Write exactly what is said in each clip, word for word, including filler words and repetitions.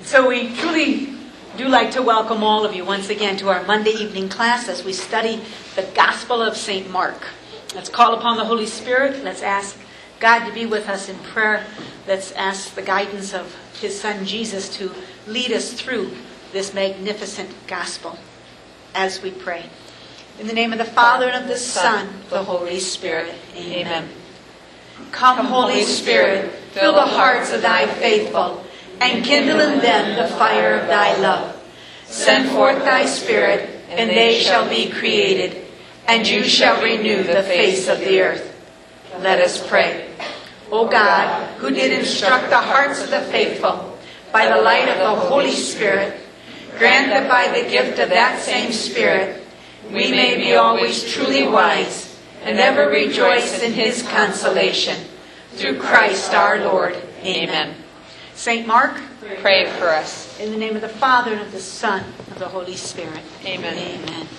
So we truly do like to welcome all of you once again to our Monday evening class as we study the Gospel of Saint Mark. Let's call upon the Holy Spirit. Let's ask God to be with us in prayer. Let's ask the guidance of His Son Jesus to lead us through this magnificent Gospel as we pray. In the name of the Father, and of the Son, the Holy Spirit. Amen. Come, Holy Spirit, fill the hearts of thy faithful, and kindle in them the fire of thy love. Send forth thy Spirit, and they shall be created, and you shall renew the face of the earth. Let us pray. O God, who did instruct the hearts of the faithful by the light of the Holy Spirit, grant that by the gift of that same Spirit we may be always truly wise and ever rejoice in His consolation. Through Christ our Lord. Amen. Saint Mark, pray for us. In the name of the Father, and of the Son, and of the Holy Spirit. Amen. Amen.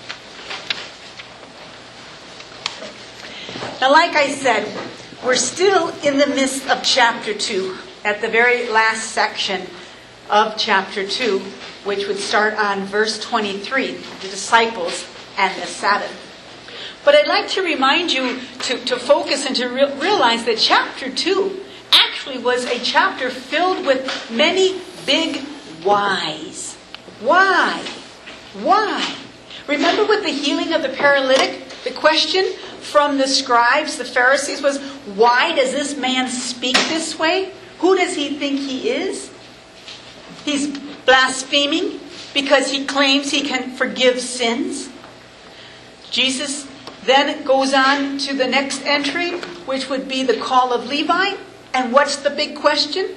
Now, like I said, we're still in the midst of chapter two, at the very last section of chapter two, which would start on verse twenty-three, the disciples and the Sabbath. But I'd like to remind you to, to focus and to re- realize that chapter two actually was a chapter filled with many big whys. Why? Why? Remember with the healing of the paralytic, the question from the scribes, the Pharisees, was, why does this man speak this way? Who does he think he is? He's blaspheming because he claims he can forgive sins. Jesus then goes on to the next entry, which would be the call of Levi. And what's the big question?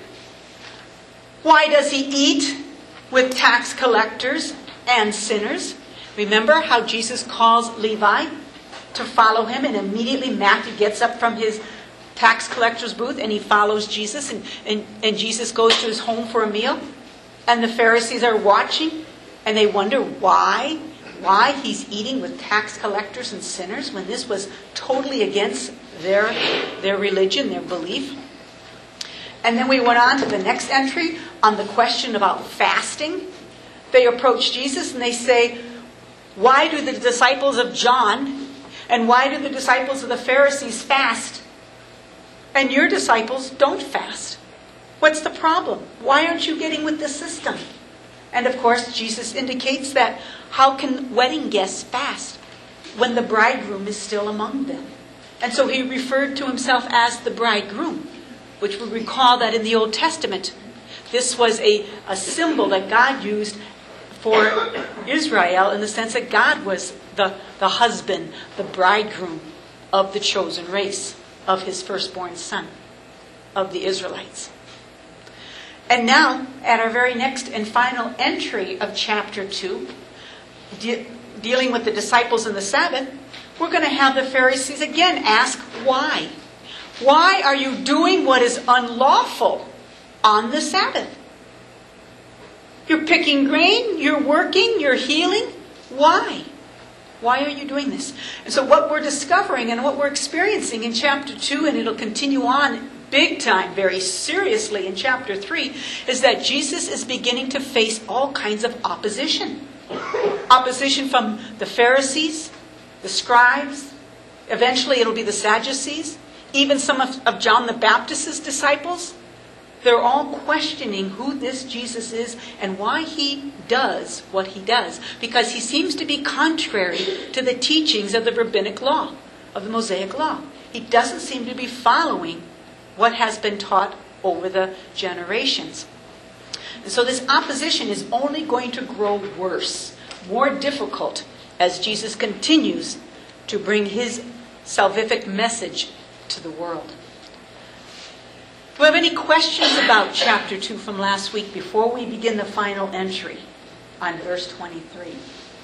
Why does he eat with tax collectors and sinners? Remember how Jesus calls Levi to follow him, and immediately Matthew gets up from his tax collector's booth and he follows Jesus, and, and, and Jesus goes to his home for a meal. And the Pharisees are watching, and they wonder why, why he's eating with tax collectors and sinners when this was totally against their, their religion, their belief. And then we went on to the next entry on the question about fasting. They approach Jesus and they say, why do the disciples of John and why do the disciples of the Pharisees fast and your disciples don't fast? What's the problem? Why aren't you getting with the system? And of course, Jesus indicates that how can wedding guests fast when the bridegroom is still among them? And so he referred to himself as the bridegroom, which we recall that in the Old Testament, this was a, a symbol that God used for Israel in the sense that God was the, the husband, the bridegroom of the chosen race, of his firstborn son, of the Israelites. And now, at our very next and final entry of chapter two, de- dealing with the disciples and the Sabbath, we're going to have the Pharisees again ask why. Why are you doing what is unlawful on the Sabbath? You're picking grain, you're working, you're healing. Why? Why are you doing this? And so what we're discovering and what we're experiencing in chapter two, and it'll continue on big time, very seriously in chapter three, is that Jesus is beginning to face all kinds of opposition. Opposition from the Pharisees, the scribes, eventually it'll be the Sadducees, even some of, of John the Baptist's disciples. They're all questioning who this Jesus is and why he does what he does. Because he seems to be contrary to the teachings of the rabbinic law, of the Mosaic law. He doesn't seem to be following what has been taught over the generations. And so this opposition is only going to grow worse, more difficult, as Jesus continues to bring his salvific message to the world. Do we have any questions about chapter two from last week before we begin the final entry on verse twenty-three?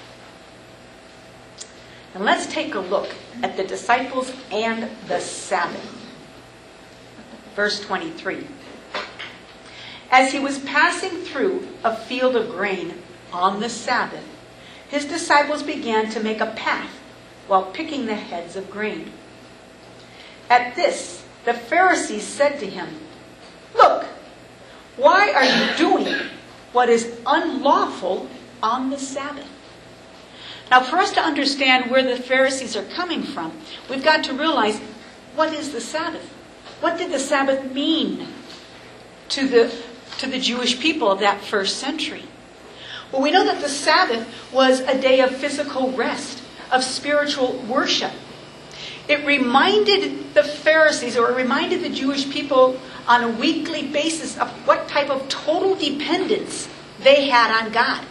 And let's take a look at the disciples and the Sabbath. Verse twenty-three. As he was passing through a field of grain on the Sabbath, his disciples began to make a path while picking the heads of grain. At this, the Pharisees said to him, "Look, why are you doing what is unlawful on the Sabbath. Now, for us to understand where the Pharisees are coming from, we've got to realize, what is the Sabbath? What did the Sabbath mean to the, to the Jewish people of that first century? Well, we know that the Sabbath was a day of physical rest, of spiritual worship. It reminded the Pharisees, or it reminded the Jewish people on a weekly basis of what type of total dependence they had on God.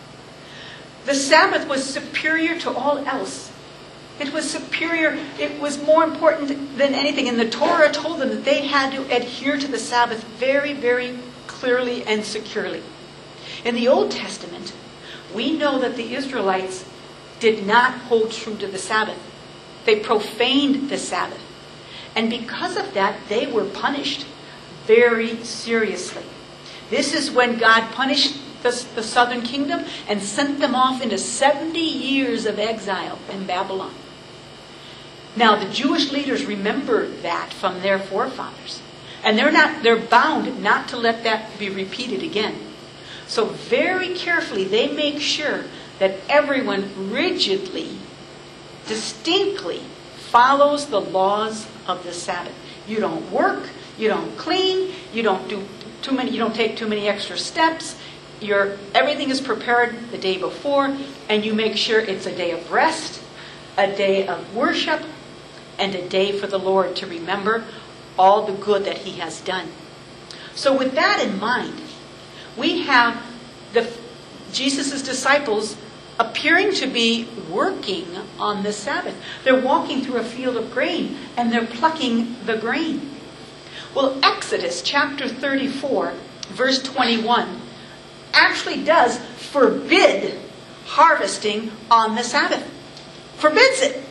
The Sabbath was superior to all else. It was superior, it was more important than anything. And the Torah told them that they had to adhere to the Sabbath very, very clearly and securely. In the Old Testament, we know that the Israelites did not hold true to the Sabbath. They profaned the Sabbath. And because of that, they were punished very seriously. This is when God punished the, the southern kingdom and sent them off into seventy years of exile in Babylon. Now, the Jewish leaders remember that from their forefathers. And they're not, they're bound not to let that be repeated again. So very carefully, they make sure that everyone rigidly, distinctly follows the laws of the Sabbath. You don't work, you don't clean, you don't do too many, you don't take too many extra steps. Your everything is prepared the day before, and you make sure it's a day of rest, a day of worship, and a day for the Lord to remember all the good that He has done. So with that in mind, we have the Jesus' disciples appearing to be working on the Sabbath. They're walking through a field of grain, and they're plucking the grain. Well, Exodus chapter thirty-four, verse twenty-one, actually does forbid harvesting on the Sabbath. Forbids it.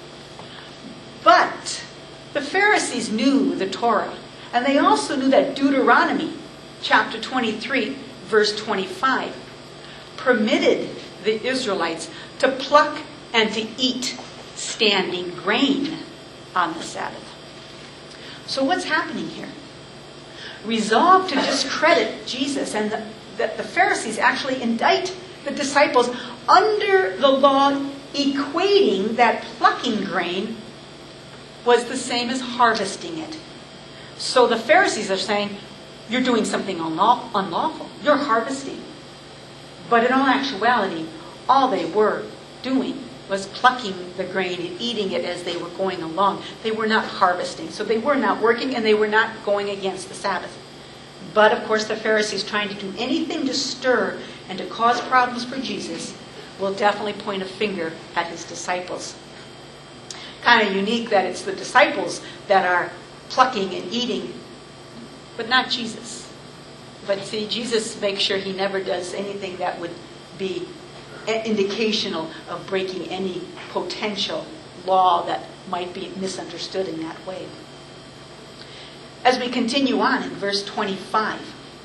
But the Pharisees knew the Torah, and they also knew that Deuteronomy chapter twenty-three, verse twenty-five, permitted the Israelites to pluck and to eat standing grain on the Sabbath. So what's happening here? Resolved to discredit Jesus, and the, the, the Pharisees actually indict the disciples under the law, equating that plucking grain was the same as harvesting it. So the Pharisees are saying, you're doing something unlaw- unlawful. You're harvesting. But in all actuality, all they were doing was plucking the grain and eating it as they were going along. They were not harvesting. So they were not working, and they were not going against the Sabbath. But of course, the Pharisees trying to do anything to stir and to cause problems for Jesus will definitely point a finger at His disciples. Kind of unique that it's the disciples that are plucking and eating, but not Jesus. But see, Jesus makes sure He never does anything that would be indicational of breaking any potential law that might be misunderstood in that way. As we continue on in verse twenty-five,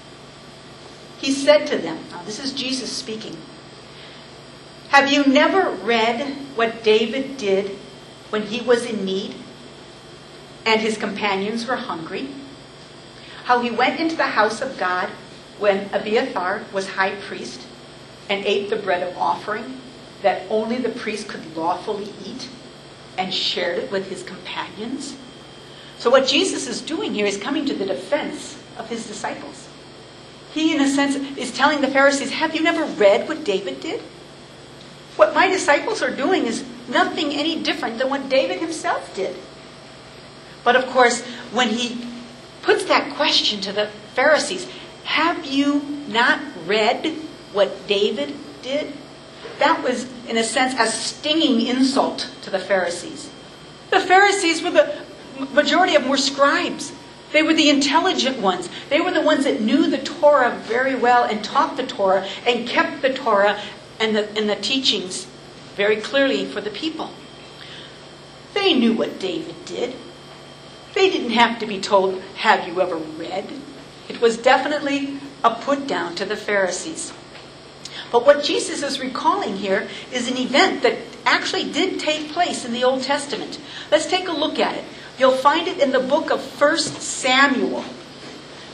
He said to them, now this is Jesus speaking, "Have you never read what David did when he was in need and his companions were hungry? How he went into the house of God when Abiathar was high priest and ate the bread of offering that only the priest could lawfully eat and shared it with his companions?" So what Jesus is doing here is coming to the defense of His disciples. He, in a sense, is telling the Pharisees, have you never read what David did? What my disciples are doing is nothing any different than what David himself did. But of course, when He puts that question to the Pharisees, have you not read what David did? That was, in a sense, a stinging insult to the Pharisees. The Pharisees were the majority of them were scribes. They were the intelligent ones. They were the ones that knew the Torah very well and taught the Torah and kept the Torah and the, and the teachings very clearly for the people. They knew what David did. They didn't have to be told, have you ever read? It was definitely a put down to the Pharisees. But what Jesus is recalling here is an event that actually did take place in the Old Testament. Let's take a look at it. You'll find it in the book of First Samuel.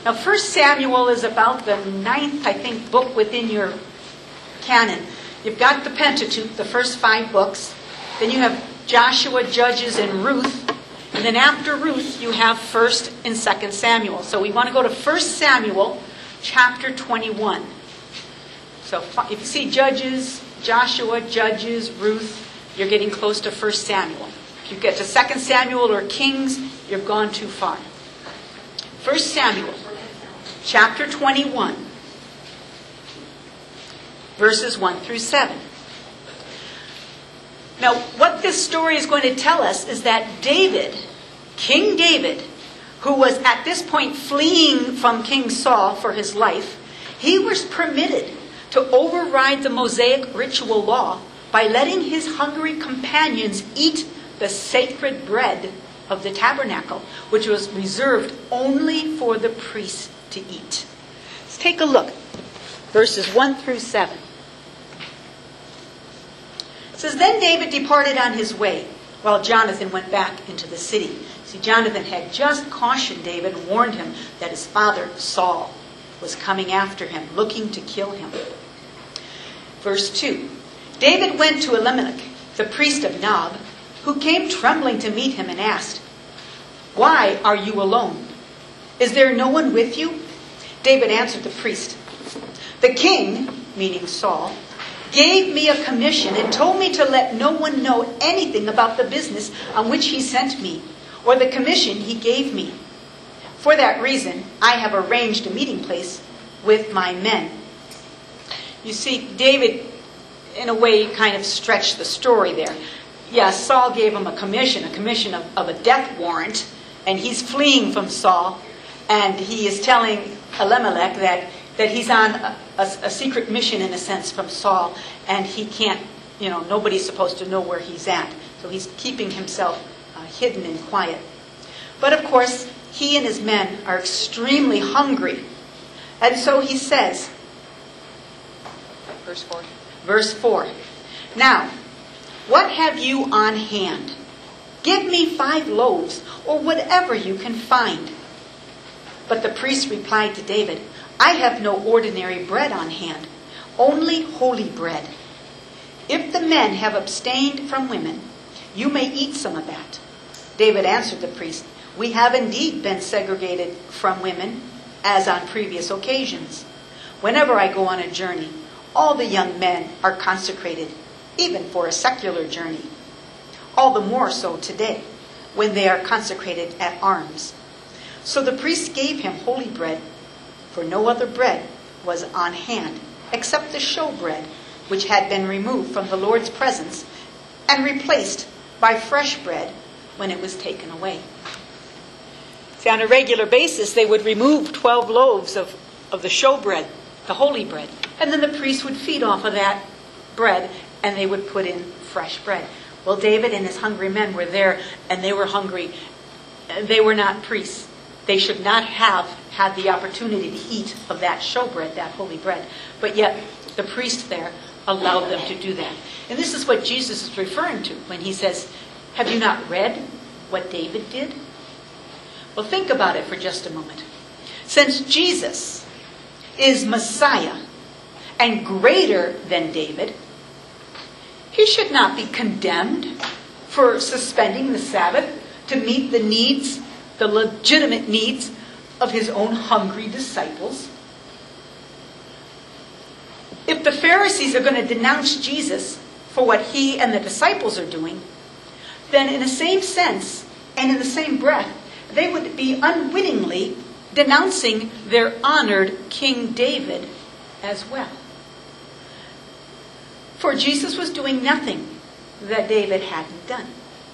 Now, First Samuel is about the ninth, I think, book within your canon. You've got the Pentateuch, the first five books. Then you have Joshua, Judges, and Ruth. And then after Ruth, you have First and Second Samuel. So we want to go to First Samuel, chapter twenty-one. So if you see Judges, Joshua, Judges, Ruth, you're getting close to First Samuel. If you get to Second Samuel or Kings, you've gone too far. First Samuel, chapter twenty-one, verses one through seven. Now, what this story is going to tell us is that David, King David, who was at this point fleeing from King Saul for his life, he was permitted to override the Mosaic ritual law by letting his hungry companions eat the sacred bread of the tabernacle, which was reserved only for the priests to eat. Let's take a look. Verses one through seven. It says, Then David departed on his way, while Jonathan went back into the city. See, Jonathan had just cautioned David and warned him that his father, Saul, was coming after him, looking to kill him. Verse two. David went to Elimelech, the priest of Nob, who came trembling to meet him and asked, Why are you alone? Is there no one with you? David answered the priest, The king, meaning Saul, gave me a commission and told me to let no one know anything about the business on which he sent me, or the commission he gave me. For that reason, I have arranged a meeting place with my men. You see, David, in a way, kind of stretched the story there. Yes, Saul gave him a commission, a commission of, of a death warrant, and he's fleeing from Saul, and he is telling Elimelech that, that he's on a, a, a secret mission, in a sense, from Saul, and he can't, you know, nobody's supposed to know where he's at. So he's keeping himself uh, hidden and quiet. But of course, he and his men are extremely hungry. And so he says, verse four. Verse four. Now, what have you on hand? Give me five loaves, or whatever you can find. But the priest replied to David, I have no ordinary bread on hand, only holy bread. If the men have abstained from women, you may eat some of that. David answered the priest, We have indeed been segregated from women, as on previous occasions. Whenever I go on a journey, all the young men are consecrated, even for a secular journey. All the more so today, when they are consecrated at arms. So the priest gave him holy bread, for no other bread was on hand, except the showbread, which had been removed from the Lord's presence and replaced by fresh bread when it was taken away. See, on a regular basis, they would remove twelve loaves of, of the showbread, the holy bread, and then the priest would feed off of that bread, and they would put in fresh bread. Well, David and his hungry men were there, and they were hungry. They were not priests. They should not have had the opportunity to eat of that showbread, that holy bread. But yet, the priest there allowed them to do that. And this is what Jesus is referring to when he says, Have you not read what David did? Well, think about it for just a moment. Since Jesus is Messiah and greater than David, he should not be condemned for suspending the Sabbath to meet the needs, the legitimate needs of his own hungry disciples. If the Pharisees are going to denounce Jesus for what he and the disciples are doing, then in the same sense and in the same breath, they would be unwittingly denouncing their honored King David as well. For Jesus was doing nothing that David hadn't done.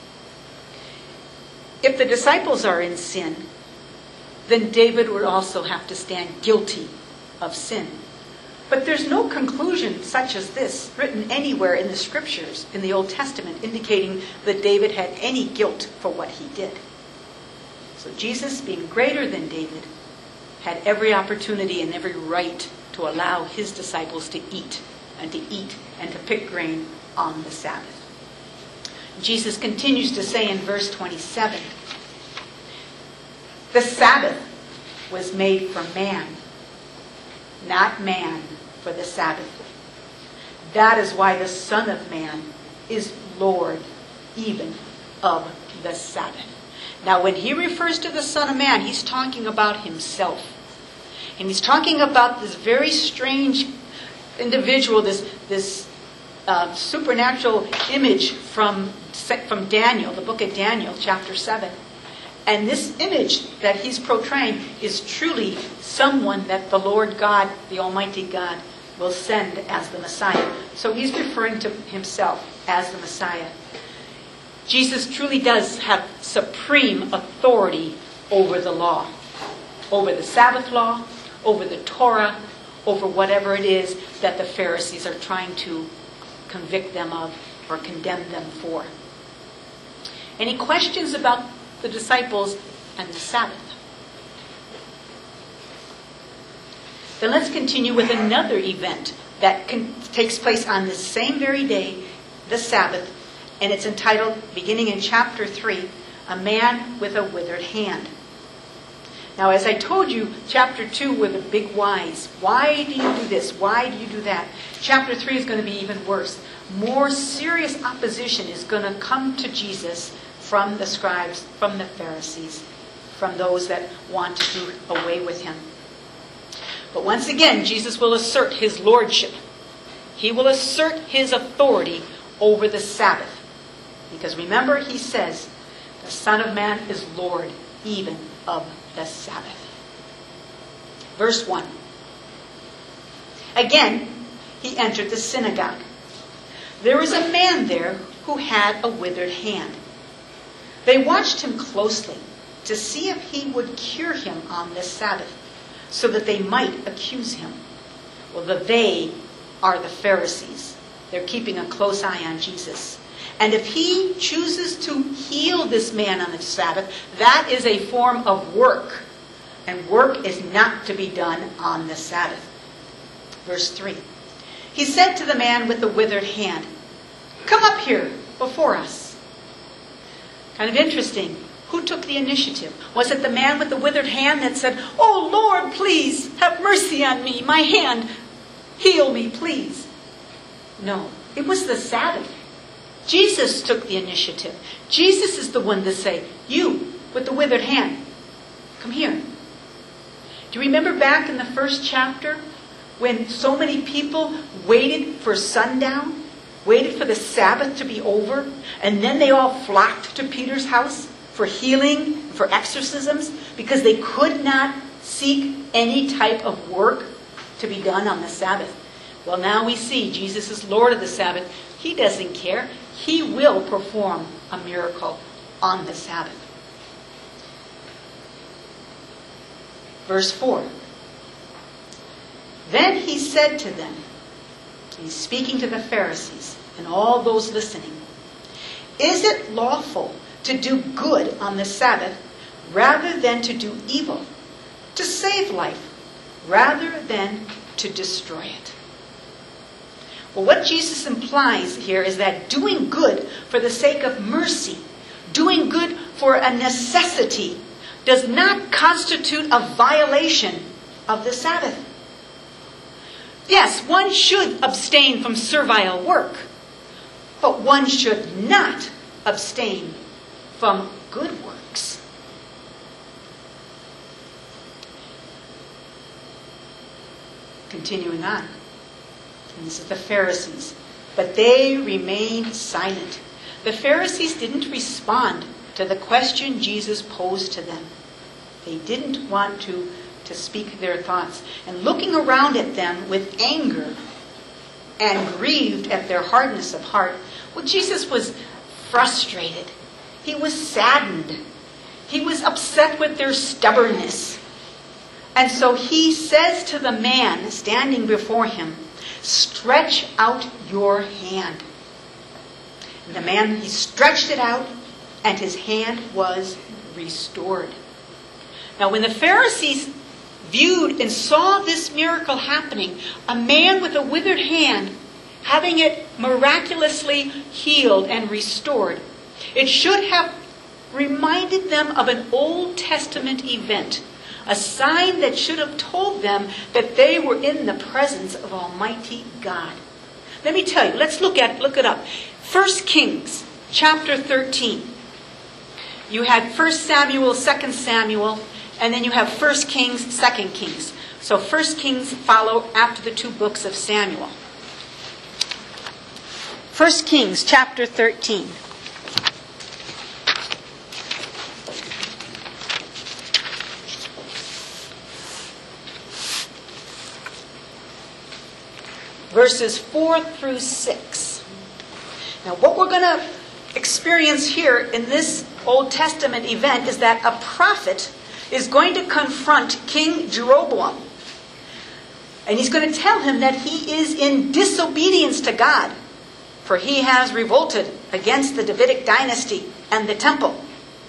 If the disciples are in sin, then David would also have to stand guilty of sin. But there's no conclusion such as this written anywhere in the scriptures in the Old Testament indicating that David had any guilt for what he did. So Jesus, being greater than David, had every opportunity and every right to allow his disciples to eat and to eat and to pick grain on the Sabbath. Jesus continues to say in verse twenty-seven, the Sabbath was made for man, not man for the Sabbath. That is why the Son of Man is Lord even of the Sabbath. Now, when he refers to the Son of Man, he's talking about himself. And he's talking about this very strange individual, this, this uh, supernatural image from, from Daniel, the book of Daniel, chapter seven. And this image that he's portraying is truly someone that the Lord God, the Almighty God, will send as the Messiah. So he's referring to himself as the Messiah. Jesus truly does have supreme authority over the law, over the Sabbath law, over the Torah, over whatever it is that the Pharisees are trying to convict them of or condemn them for. Any questions about the disciples and the Sabbath? Then let's continue with another event that can, takes place on this same very day, the Sabbath, and it's entitled, beginning in chapter three, A Man with a Withered Hand. Now, as I told you, chapter two were the big whys. Why do you do this? Why do you do that? Chapter three is going to be even worse. More serious opposition is going to come to Jesus from the scribes, from the Pharisees, from those that want to do away with him. But once again, Jesus will assert his lordship. He will assert his authority over the Sabbath. Because remember, he says, the Son of Man is Lord even of the Sabbath. Verse one. Again, he entered the synagogue. There was a man there who had a withered hand. They watched him closely to see if he would cure him on the Sabbath, so that they might accuse him. Well, the they are the Pharisees. They're keeping a close eye on Jesus. And if he chooses to heal this man on the Sabbath, that is a form of work. And work is not to be done on the Sabbath. Verse three. He said to the man with the withered hand, "Come up here before us." Kind of interesting. Who took the initiative? Was it the man with the withered hand that said, "Oh Lord, please have mercy on me, my hand, heal me, please"? No, it was the Sabbath. Jesus took the initiative. Jesus is the one to say, "You with the withered hand, come here." Do you remember back in the first chapter when so many people waited for sundown, waited for the Sabbath to be over, and then they all flocked to Peter's house for healing, for exorcisms, because they could not seek any type of work to be done on the Sabbath? Well, now we see Jesus is Lord of the Sabbath. He doesn't care. He will perform a miracle on the Sabbath. Verse four. Then he said to them, he's speaking to the Pharisees and all those listening, "Is it lawful to do good on the Sabbath rather than to do evil, to save life rather than to destroy it?" Well, what Jesus implies here is that doing good for the sake of mercy, doing good for a necessity, does not constitute a violation of the Sabbath. Yes, one should abstain from servile work, but one should not abstain from good works. Continuing on. And this is the Pharisees. But they remained silent. The Pharisees didn't respond to the question Jesus posed to them. They didn't want to, to speak their thoughts. And looking around at them with anger and grieved at their hardness of heart, well, Jesus was frustrated. He was saddened. He was upset with their stubbornness. And so he says to the man standing before him, "Stretch out your hand." And the man, he stretched it out, and his hand was restored. Now, when the Pharisees viewed and saw this miracle happening, a man with a withered hand having it miraculously healed and restored, it should have reminded them of an Old Testament event a sign that should have told them that they were in the presence of Almighty God. Let me tell you, let's look at look it up. First Kings, chapter thirteen. You had First Samuel, Second Samuel, and then you have First Kings, Second Kings. So First Kings follow after the two books of Samuel. First Kings, chapter thirteen. Verses four through six. Now what we're going to experience here in this Old Testament event is that a prophet is going to confront King Jeroboam. And he's going to tell him that he is in disobedience to God, for he has revolted against the Davidic dynasty and the temple.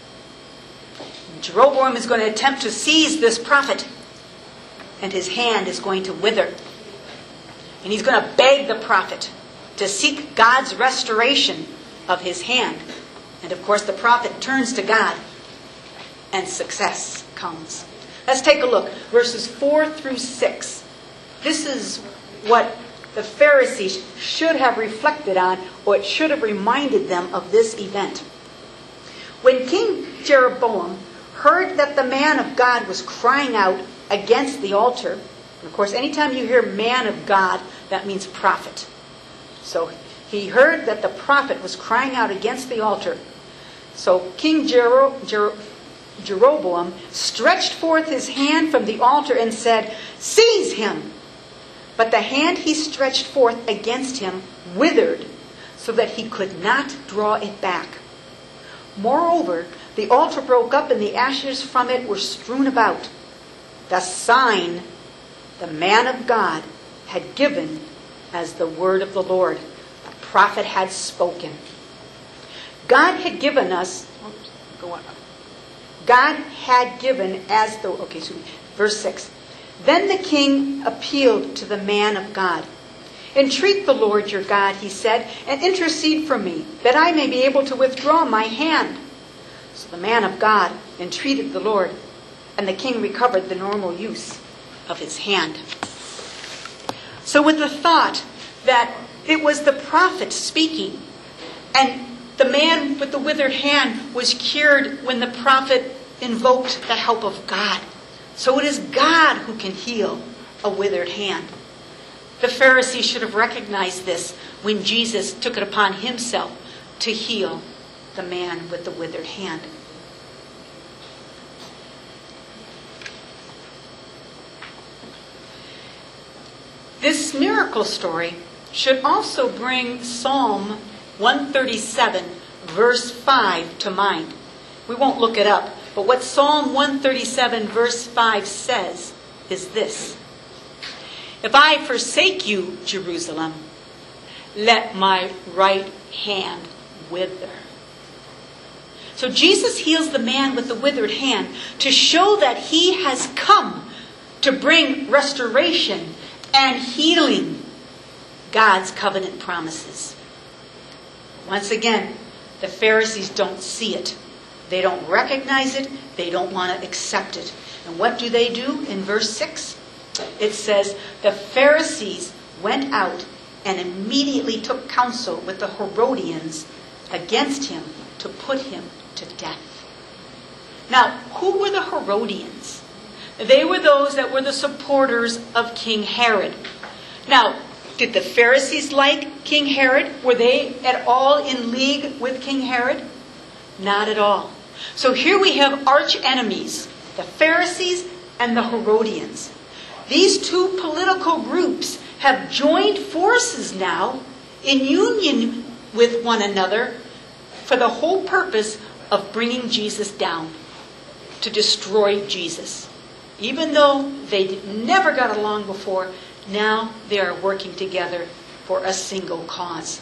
Jeroboam is going to attempt to seize this prophet, and his hand is going to wither. And he's going to beg the prophet to seek God's restoration of his hand. And of course the prophet turns to God, and success comes. Let's take a look. Verses four through six. This is what the Pharisees should have reflected on, or it should have reminded them of this event. When King Jeroboam heard that the man of God was crying out against the altar, and of course, anytime you hear man of God, that means prophet. So he heard that the prophet was crying out against the altar. So King Jero- Jero- Jeroboam stretched forth his hand from the altar and said, "Seize him!" But the hand he stretched forth against him withered, so that he could not draw it back. Moreover, the altar broke up, and the ashes from it were strewn about. The sign the man of God had given as the word of the Lord. The prophet had spoken. God had given us, oops, go on. God had given as the, okay, so verse six. Then the king appealed to the man of God. "Entreat the Lord your God," he said, "and intercede for me, that I may be able to withdraw my hand." So the man of God entreated the Lord, and the king recovered the normal use of his hand. So with the thought that it was the prophet speaking, and the man with the withered hand was cured when the prophet invoked the help of God. So it is God who can heal a withered hand. The Pharisees should have recognized this when Jesus took it upon himself to heal the man with the withered hand. This miracle story should also bring Psalm one thirty-seven, verse five to mind. We won't look it up, but what Psalm one thirty-seven, verse five says is this: "If I forsake you, Jerusalem, let my right hand wither." So Jesus heals the man with the withered hand to show that he has come to bring restoration and healing, God's covenant promises. Once again, the Pharisees don't see it. They don't recognize it. They don't want to accept it. And what do they do in verse six? It says, "The Pharisees went out and immediately took counsel with the Herodians against him to put him to death." Now, who were the Herodians? They were those that were the supporters of King Herod. Now, did the Pharisees like King Herod? Were they at all in league with King Herod? Not at all. So here we have arch enemies, the Pharisees and the Herodians. These two political groups have joined forces now in union with one another for the whole purpose of bringing Jesus down, to destroy Jesus. Even though they never got along before, now they are working together for a single cause.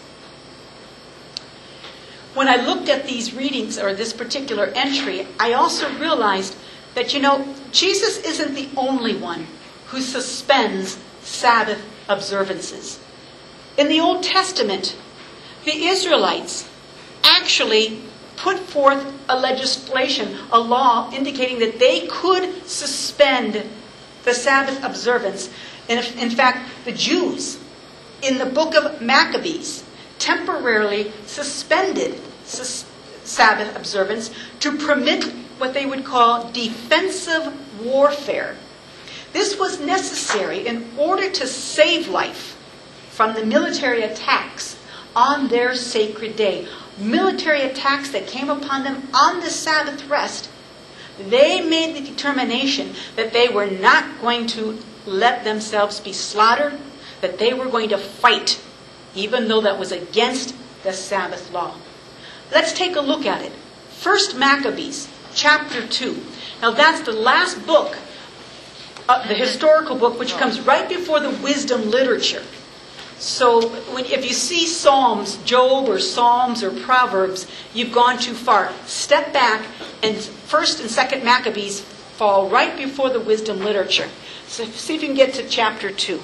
When I looked at these readings, or this particular entry, I also realized that, you know, Jesus isn't the only one who suspends Sabbath observances. In the Old Testament, the Israelites actually put forth a legislation, a law, indicating that they could suspend the Sabbath observance. And if, in fact, the Jews in the book of Maccabees temporarily suspended sus- Sabbath observance to permit what they would call defensive warfare. This was necessary in order to save life from the military attacks on their sacred day. Military attacks that came upon them on the Sabbath rest. They made the determination that they were not going to let themselves be slaughtered, that they were going to fight, even though that was against the Sabbath law. Let's take a look at it. First Maccabees, chapter two. Now that's the last book, uh, the historical book, which comes right before the wisdom literature. So when, if you see Psalms, Job or Psalms or Proverbs, you've gone too far. Step back, and First and Second Maccabees fall right before the wisdom literature. So see if you can get to chapter two.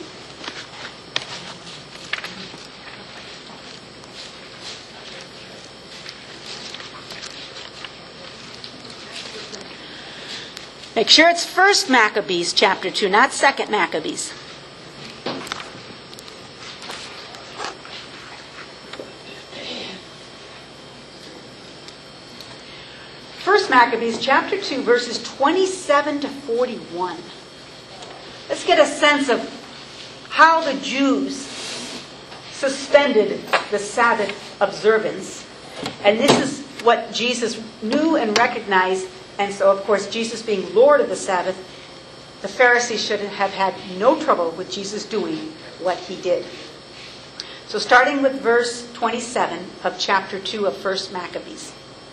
Make sure it's First Maccabees chapter two, not Second Maccabees. First Maccabees chapter two, verses twenty-seven to forty-one. Let's get a sense of how the Jews suspended the Sabbath observance. And this is what Jesus knew and recognized. And so, of course, Jesus being Lord of the Sabbath, the Pharisees should have had no trouble with Jesus doing what he did. So starting with verse twenty-seven of chapter two of First Maccabees.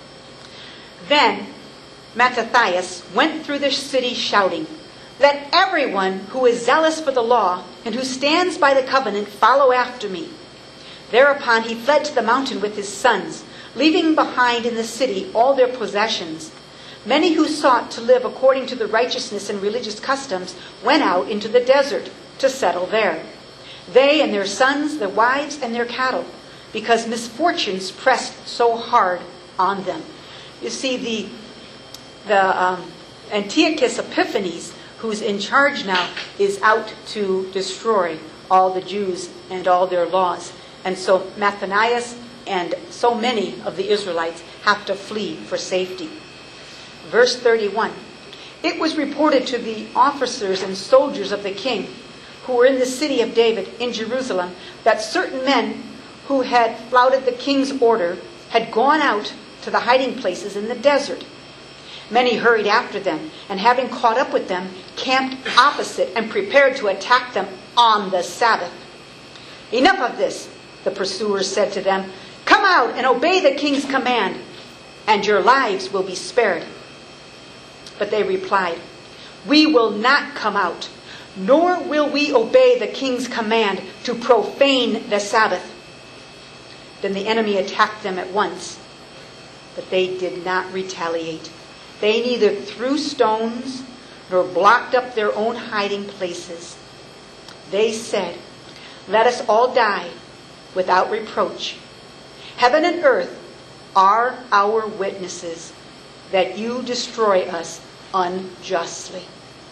Then Mattathias went through the city shouting, "Let everyone who is zealous for the law and who stands by the covenant follow after me." Thereupon he fled to the mountain with his sons, leaving behind in the city all their possessions. Many who sought to live according to the righteousness and religious customs went out into the desert to settle there. They and their sons, their wives, and their cattle, because misfortunes pressed so hard on them. You see, the, the um, Antiochus Epiphanes, who's in charge now, is out to destroy all the Jews and all their laws. And so Mattanias and so many of the Israelites have to flee for safety. Verse thirty-one. It was reported to the officers and soldiers of the king who were in the city of David in Jerusalem that certain men who had flouted the king's order had gone out to the hiding places in the desert. Many hurried after them, and having caught up with them, camped opposite and prepared to attack them on the Sabbath. "Enough of this," the pursuers said to them. "Come out and obey the king's command, and your lives will be spared." But they replied, "We will not come out, nor will we obey the king's command to profane the Sabbath." Then the enemy attacked them at once, but they did not retaliate. They neither threw stones nor blocked up their own hiding places. They said, "Let us all die without reproach. Heaven and earth are our witnesses that you destroy us unjustly."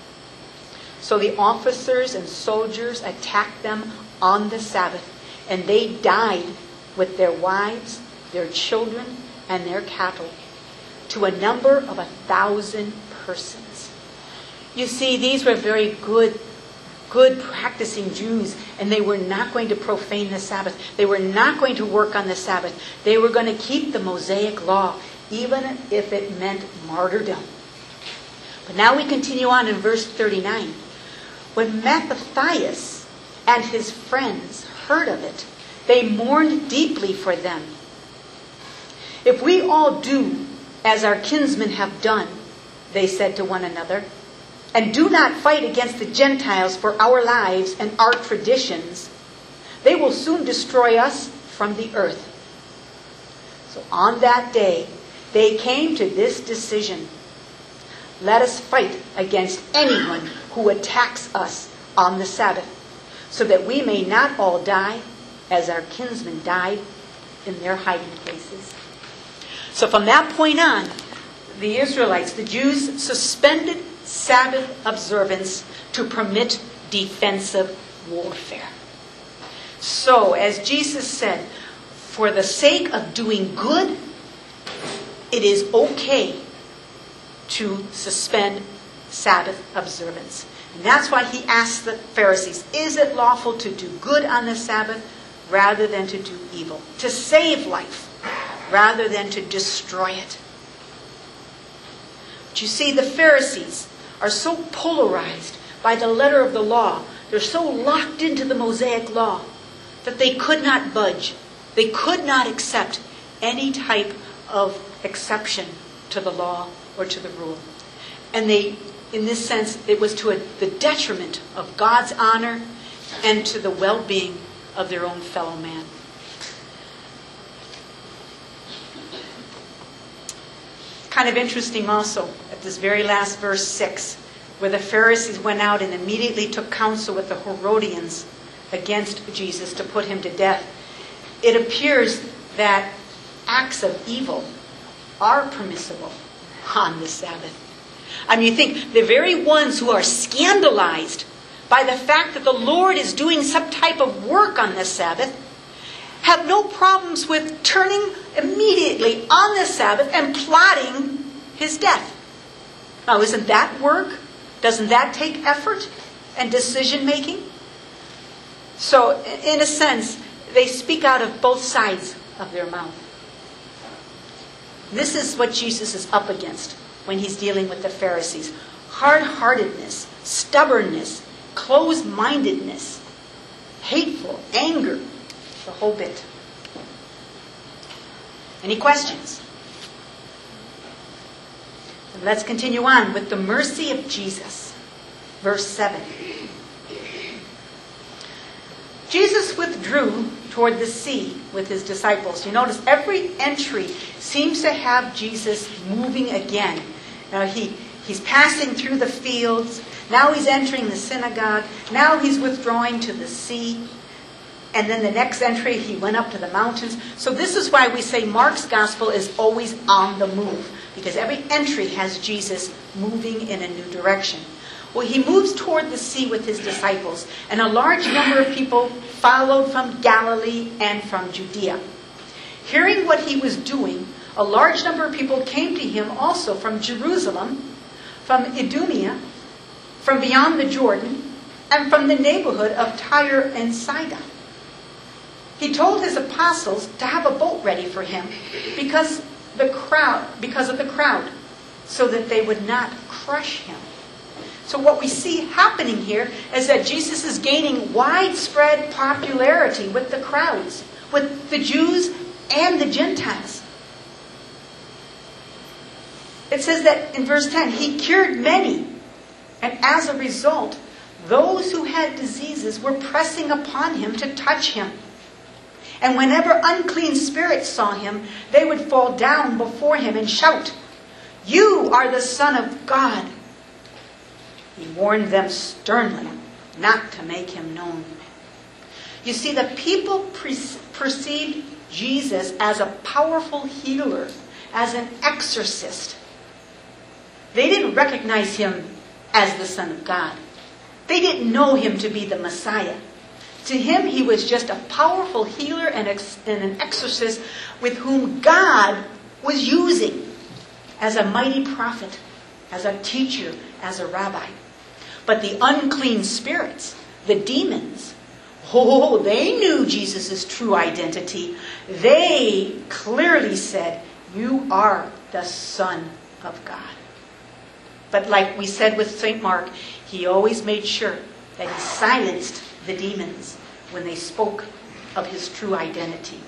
So the officers and soldiers attacked them on the Sabbath, and they died with their wives, their children, and their cattle, to a number of a thousand persons. You see, these were very good, good practicing Jews, and they were not going to profane the Sabbath. They were not going to work on the Sabbath. They were going to keep the Mosaic law, even if it meant martyrdom. But now we continue on in verse thirty-nine. When Mattathias and his friends heard of it, they mourned deeply for them. "If we all do as our kinsmen have done," they said to one another, "and do not fight against the Gentiles for our lives and our traditions, they will soon destroy us from the earth." So on that day, they came to this decision: let us fight against anyone who attacks us on the Sabbath, so that we may not all die as our kinsmen died in their hiding places. So from that point on, the Israelites, the Jews, suspended Sabbath observance to permit defensive warfare. So, as Jesus said, for the sake of doing good, it is okay to suspend Sabbath observance. And that's why he asked the Pharisees, is it lawful to do good on the Sabbath rather than to do evil? To save life rather than to destroy it. But you see, the Pharisees are so polarized by the letter of the law. They're so locked into the Mosaic law that they could not budge. They could not accept any type of exception to the law or to the rule. And they, in this sense, it was to a, the detriment of God's honor and to the well-being of their own fellow man. Kind of interesting also, at this very last verse six, where the Pharisees went out and immediately took counsel with the Herodians against Jesus to put him to death. It appears that acts of evil are permissible on the Sabbath. I mean, you think the very ones who are scandalized by the fact that the Lord is doing some type of work on the Sabbath have no problems with turning immediately on the Sabbath and plotting his death. Now, isn't that work? Doesn't that take effort and decision making? So, in a sense, they speak out of both sides of their mouth. This is what Jesus is up against when he's dealing with the Pharisees. Hard-heartedness, stubbornness, closed-mindedness, hateful, anger, the whole bit. Any questions? And let's continue on with the mercy of Jesus. Verse seven. Jesus withdrew toward the sea with his disciples. You notice every entry seems to have Jesus moving again. Now he, he's passing through the fields. Now he's entering the synagogue. Now he's withdrawing to the sea. And then the next entry, he went up to the mountains. So this is why we say Mark's gospel is always on the move. Because every entry has Jesus moving in a new direction. Well, he moves toward the sea with his disciples, and a large number of people followed from Galilee and from Judea. Hearing what he was doing, a large number of people came to him also from Jerusalem, from Idumea, from beyond the Jordan, and from the neighborhood of Tyre and Sidon. He told his apostles to have a boat ready for him because the crowd, because of the crowd, so that they would not crush him. So what we see happening here is that Jesus is gaining widespread popularity with the crowds, with the Jews and the Gentiles. It says that in verse ten, he cured many, and as a result, those who had diseases were pressing upon him to touch him. And whenever unclean spirits saw him, they would fall down before him and shout, "You are the Son of God." He warned them sternly not to make him known. You see, the people pre- perceived Jesus as a powerful healer, as an exorcist. They didn't recognize him as the Son of God. They didn't know him to be the Messiah. To him, he was just a powerful healer and, ex- and an exorcist with whom God was using as a mighty prophet, as a teacher, as a rabbi. But the unclean spirits, the demons, oh, they knew Jesus' true identity. They clearly said, "You are the Son of God." But like we said with Saint Mark, he always made sure that he silenced the demons when they spoke of his true identity.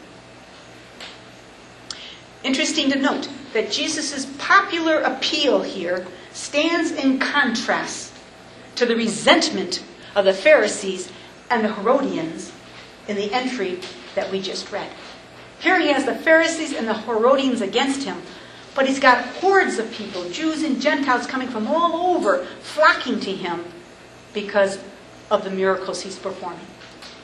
Interesting to note that Jesus' popular appeal here stands in contrast to the resentment of the Pharisees and the Herodians in the entry that we just read. Here he has the Pharisees and the Herodians against him, but he's got hordes of people, Jews and Gentiles, coming from all over, flocking to him because of the miracles he's performing.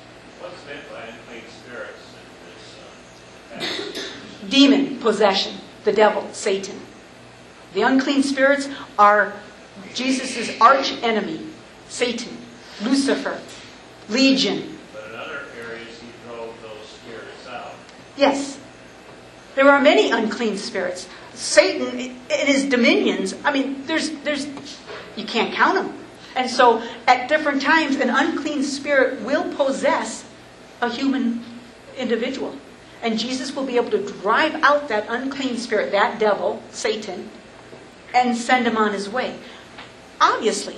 What's meant by unclean spirits in this uh, passage? Demon possession. the devil, Satan. The unclean spirits are Jesus' arch enemy, Satan, Lucifer, Legion. But in other areas, he drove those spirits out. Yes. There are many unclean spirits. Satan, in his dominions, I mean, there's, there's, you can't count them. And so, at different times, an unclean spirit will possess a human individual. And Jesus will be able to drive out that unclean spirit, that devil, Satan, and send him on his way. Obviously,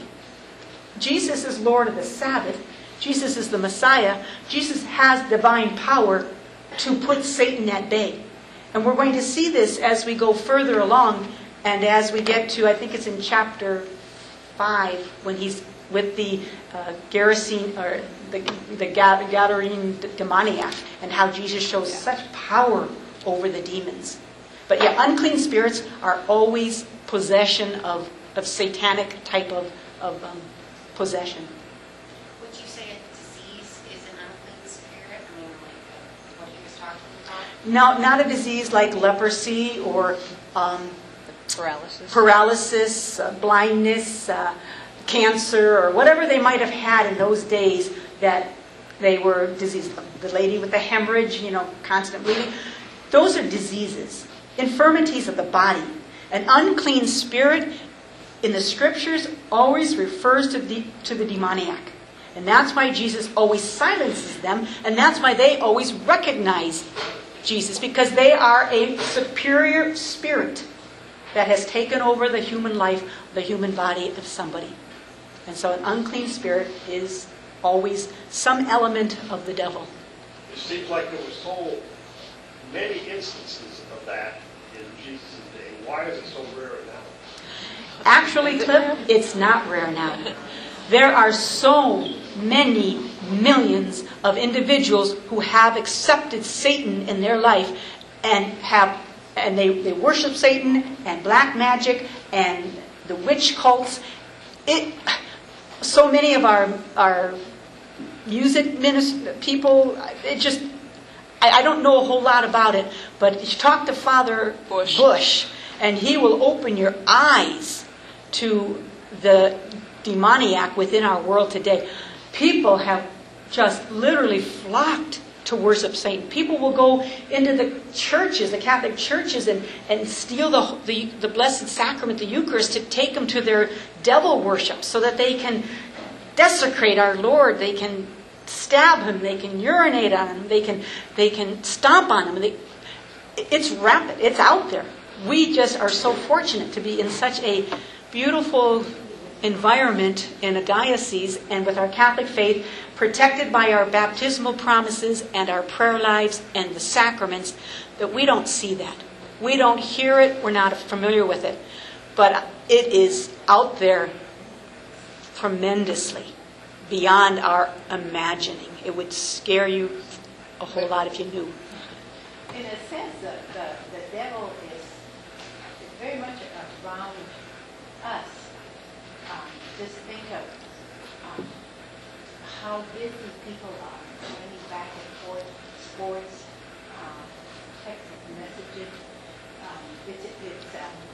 Jesus is Lord of the Sabbath. Jesus is the Messiah. Jesus has divine power to put Satan at bay. And we're going to see this as we go further along, and as we get to, I think it's in chapter five, when he's with the uh, Gerasene, or the, the Gadarene demoniac, and how Jesus shows such power over the demons. But yeah, unclean spirits are always possession of, of satanic type of, of um, possession. Would you say a disease is an unclean spirit? I mean, like what he was talking about? No, not a disease like leprosy or um, Paralysis. paralysis, uh, blindness, uh, cancer, or whatever they might have had in those days that they were diseased. The lady with the hemorrhage, you know, constant bleeding. Those are diseases, infirmities of the body. An unclean spirit in the scriptures always refers to the, to the demoniac. And that's why Jesus always silences them, and that's why they always recognize Jesus, because they are a superior spirit that has taken over the human life, the human body of somebody. And so an unclean spirit is always some element of the devil. It seems like there were so many instances of that in Jesus' day. Why is it so rare now? Actually, Cliff, it's not rare now. There are so many millions of individuals who have accepted Satan in their life and have and they, they worship Satan and black magic and the witch cults. It so many of our our music minister people, it just I, I don't know a whole lot about it, but you talk to Father Bush. Bush and he will open your eyes to the demoniac within our world today. People have just literally flocked to worship Satan. People will go into the churches, the Catholic churches, and, and steal the, the, the Blessed Sacrament, the Eucharist, to take them to their devil worship so that they can desecrate our Lord. They can stab him. They can urinate on him. They can, they can stomp on him. They, it's rampant. It's out there. We just are so fortunate to be in such a beautiful environment in a diocese and with our Catholic faith, protected by our baptismal promises and our prayer lives and the sacraments, that we don't see that. We don't hear it. We're not familiar with it. But it is out there tremendously, beyond our imagining. It would scare you a whole lot if you knew. In a sense, the, the, the devil is, is very much around us. Um, just think of um, how busy people are, running back and forth, sports, um, text messages. Um, it's, it's,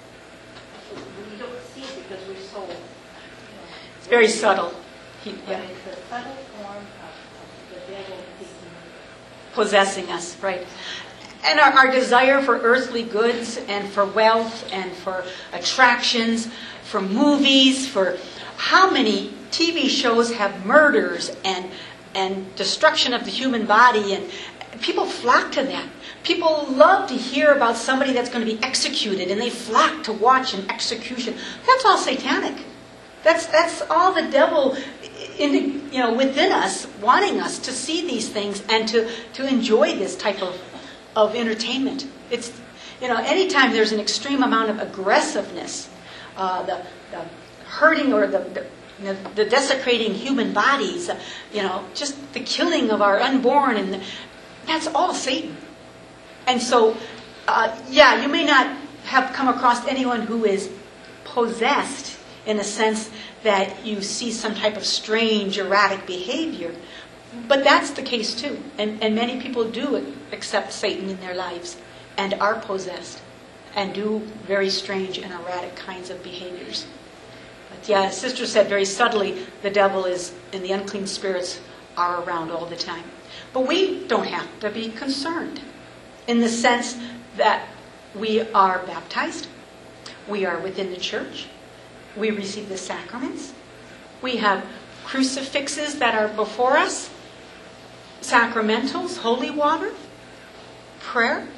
um, we don't see it because we're so, you know, It's very subtle. He, but yeah. it's a subtle form of, of the devil taking Possessing us, right. And our, our desire for earthly goods and for wealth and for attractions, for movies, for how many T V shows have murders and and destruction of the human body, and people flock to that. People love to hear about somebody that's going to be executed, and they flock to watch an execution. That's all satanic. That's that's all the devil, in, you know, within us, wanting us to see these things and to, to enjoy this type of of entertainment. It's, you know, anytime there's an extreme amount of aggressiveness, uh, the, the hurting or the, the you know, the desecrating human bodies, uh, you know, just the killing of our unborn, and the, that's all Satan. And so, uh, yeah, you may not have come across anyone who is possessed in a sense that you see some type of strange, erratic behavior. But that's the case too. And, and many people do accept Satan in their lives and are possessed. and do very strange and erratic kinds of behaviors. But yeah, Sister said very subtly, the devil is, and the unclean spirits are around all the time. But we don't have to be concerned in the sense that we are baptized, we are within the church, we receive the sacraments, we have crucifixes that are before us, sacramentals, holy water, prayer.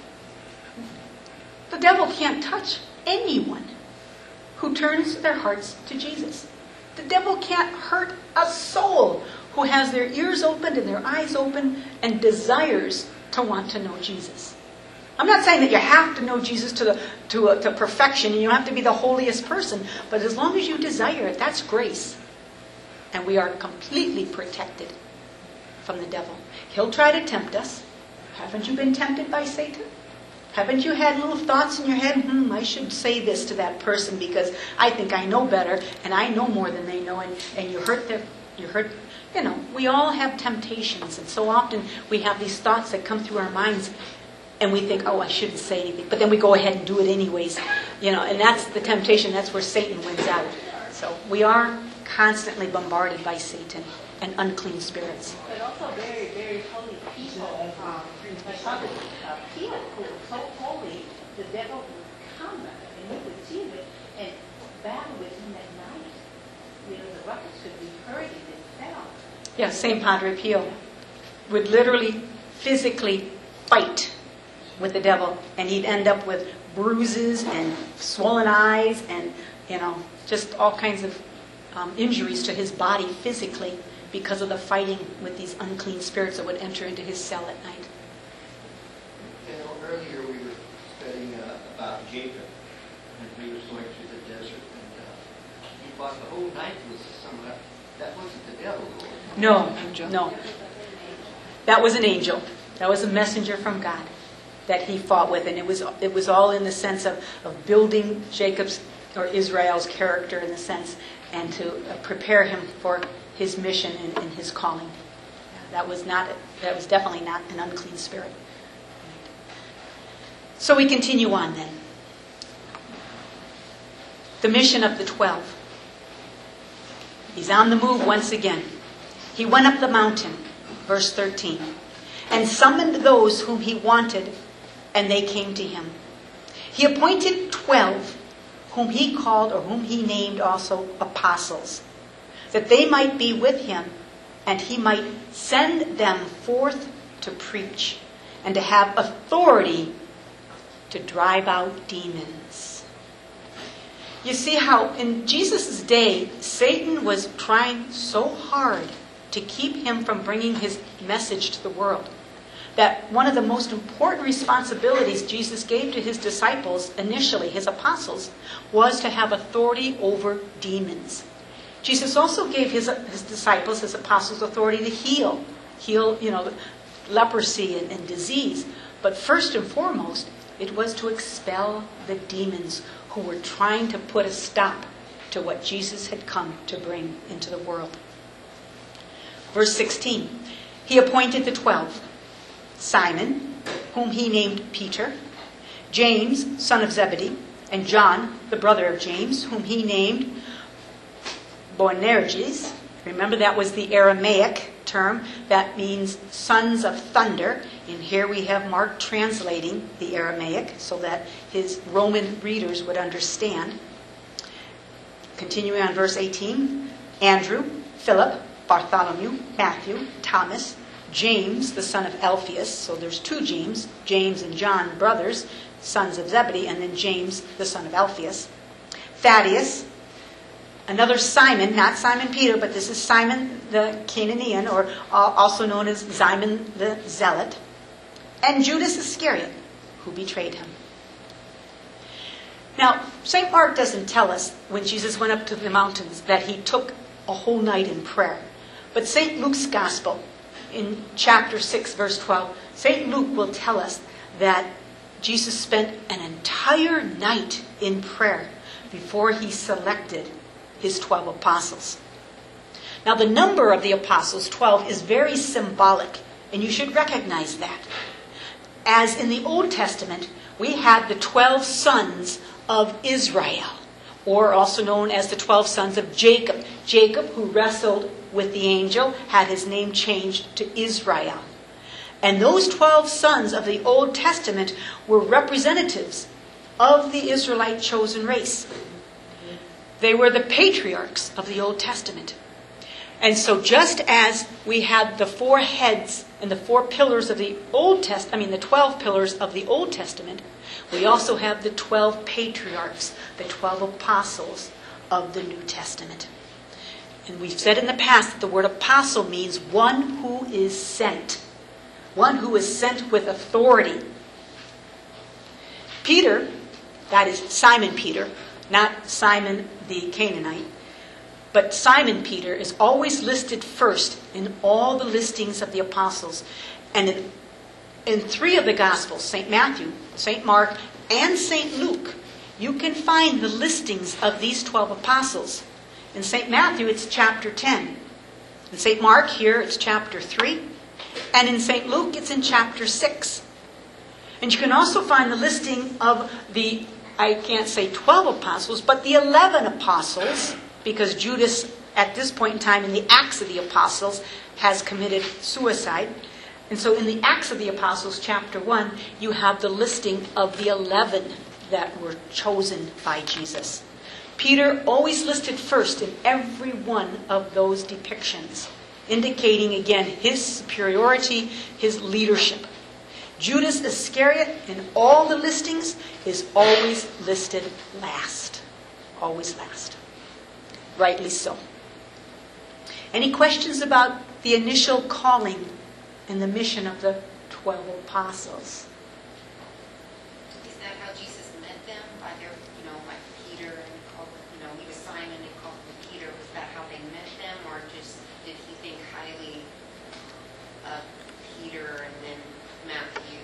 The devil can't touch anyone who turns their hearts to Jesus. The devil can't hurt a soul who has their ears opened and their eyes open and desires to want to know Jesus. I'm not saying that you have to know Jesus to the to, uh, to perfection and you don't have to be the holiest person, but as long as you desire it, that's grace. And we are completely protected from the devil. He'll try to tempt us. Haven't you been tempted by Satan? Haven't you had little thoughts in your head, hmm, I should say this to that person because I think I know better and I know more than they know, and, and you hurt their, you hurt, you know, we all have temptations, and so often we have these thoughts that come through our minds and we think, oh, I shouldn't say anything, but then we go ahead and do it anyways, you know, and that's the temptation, that's where Satan wins out. So we are constantly bombarded by Satan and unclean spirits. But also very, very holy people. Um, like other uh, people who are so holy, the devil would come and you would see it and battle with him at night. You know, the ruckus could be heard in his cell. Yeah, Saint Padre Pio would literally, physically fight with the devil, and he'd end up with bruises and swollen eyes and, you know, just all kinds of um, injuries to his body physically because of the fighting with these unclean spirits that would enter into his cell at night. You know, earlier we were studying uh, about Jacob, and he was going through the desert, and uh, he fought the whole night with someone. That wasn't the devil, Lord. No, no. That was an angel. That was a messenger from God that he fought with, and it was it was all in the sense of, of building Jacob's or Israel's character in the sense, and to uh, prepare him for his mission and, and his calling. That was not. That was definitely not an unclean spirit. So we continue on then. The mission of the twelve. He's on the move once again. He went up the mountain, verse thirteen, and summoned those whom he wanted, and they came to him. He appointed twelve, whom he called, or whom he named also apostles, that they might be with him, and he might send them forth to preach, and to have authority to drive out demons. You see how in Jesus' day, Satan was trying so hard to keep him from bringing his message to the world, that one of the most important responsibilities Jesus gave to his disciples, initially his apostles, was to have authority over demons. Jesus also gave his, his disciples, his apostles, authority to heal, heal, you know, leprosy and, and disease. But first and foremost, it was to expel the demons who were trying to put a stop to what Jesus had come to bring into the world. Verse sixteen, he appointed the twelve, Simon, whom he named Peter, James, son of Zebedee, and John, the brother of James, whom he named Boanerges. Remember, that was the Aramaic term that means sons of thunder. And here we have Mark translating the Aramaic so that his Roman readers would understand. Continuing on verse eighteen, Andrew, Philip, Bartholomew, Matthew, Thomas, James, the son of Alphaeus. So there's two James, James and John, brothers, sons of Zebedee, and then James, the son of Alphaeus. Thaddeus, another Simon, not Simon Peter, but this is Simon the Canaanian, or also known as Simon the Zealot. And Judas Iscariot, who betrayed him. Now, Saint Mark doesn't tell us when Jesus went up to the mountains that he took a whole night in prayer. But Saint Luke's Gospel, in chapter six, verse twelve, Saint Luke will tell us that Jesus spent an entire night in prayer before he selected his twelve apostles. Now, the number of the apostles, twelve, is very symbolic, and you should recognize that. as in the Old Testament, we had the twelve sons of Israel, or also known as the twelve sons of Jacob. Jacob, who wrestled with the angel, had his name changed to Israel. And those twelve sons of the Old Testament were representatives of the Israelite chosen race. They were the patriarchs of the Old Testament. And so just as we had the four heads and the four pillars of the Old Testament, I mean the twelve pillars of the Old Testament, we also have the twelve patriarchs, the twelve apostles of the New Testament. And we've said in the past that the word apostle means one who is sent. One who is sent with authority. Peter, that is Simon Peter, not Simon the Canaanite, but Simon Peter is always listed first in all the listings of the apostles. And in, in three of the Gospels, Saint Matthew, Saint Mark, and Saint Luke, you can find the listings of these twelve apostles. In Saint Matthew, it's chapter ten. In Saint Mark, here, it's chapter three. And in Saint Luke, it's in chapter six. And you can also find the listing of the, I can't say twelve apostles, but the eleven apostles, because Judas, at this point in time in the Acts of the Apostles, has committed suicide. And so in the Acts of the Apostles, chapter one, you have the listing of the eleven that were chosen by Jesus. Peter always listed first in every one of those depictions, indicating again his superiority, his leadership. Judas Iscariot in all the listings is always listed last. Always last. Rightly so. Any questions about the initial calling and the mission of the twelve apostles? Is that how Jesus met them? By their, you know, like Peter and called, you know, he was Simon and called him Peter. Was that how they met them, or just did he think highly of Peter and then Matthew?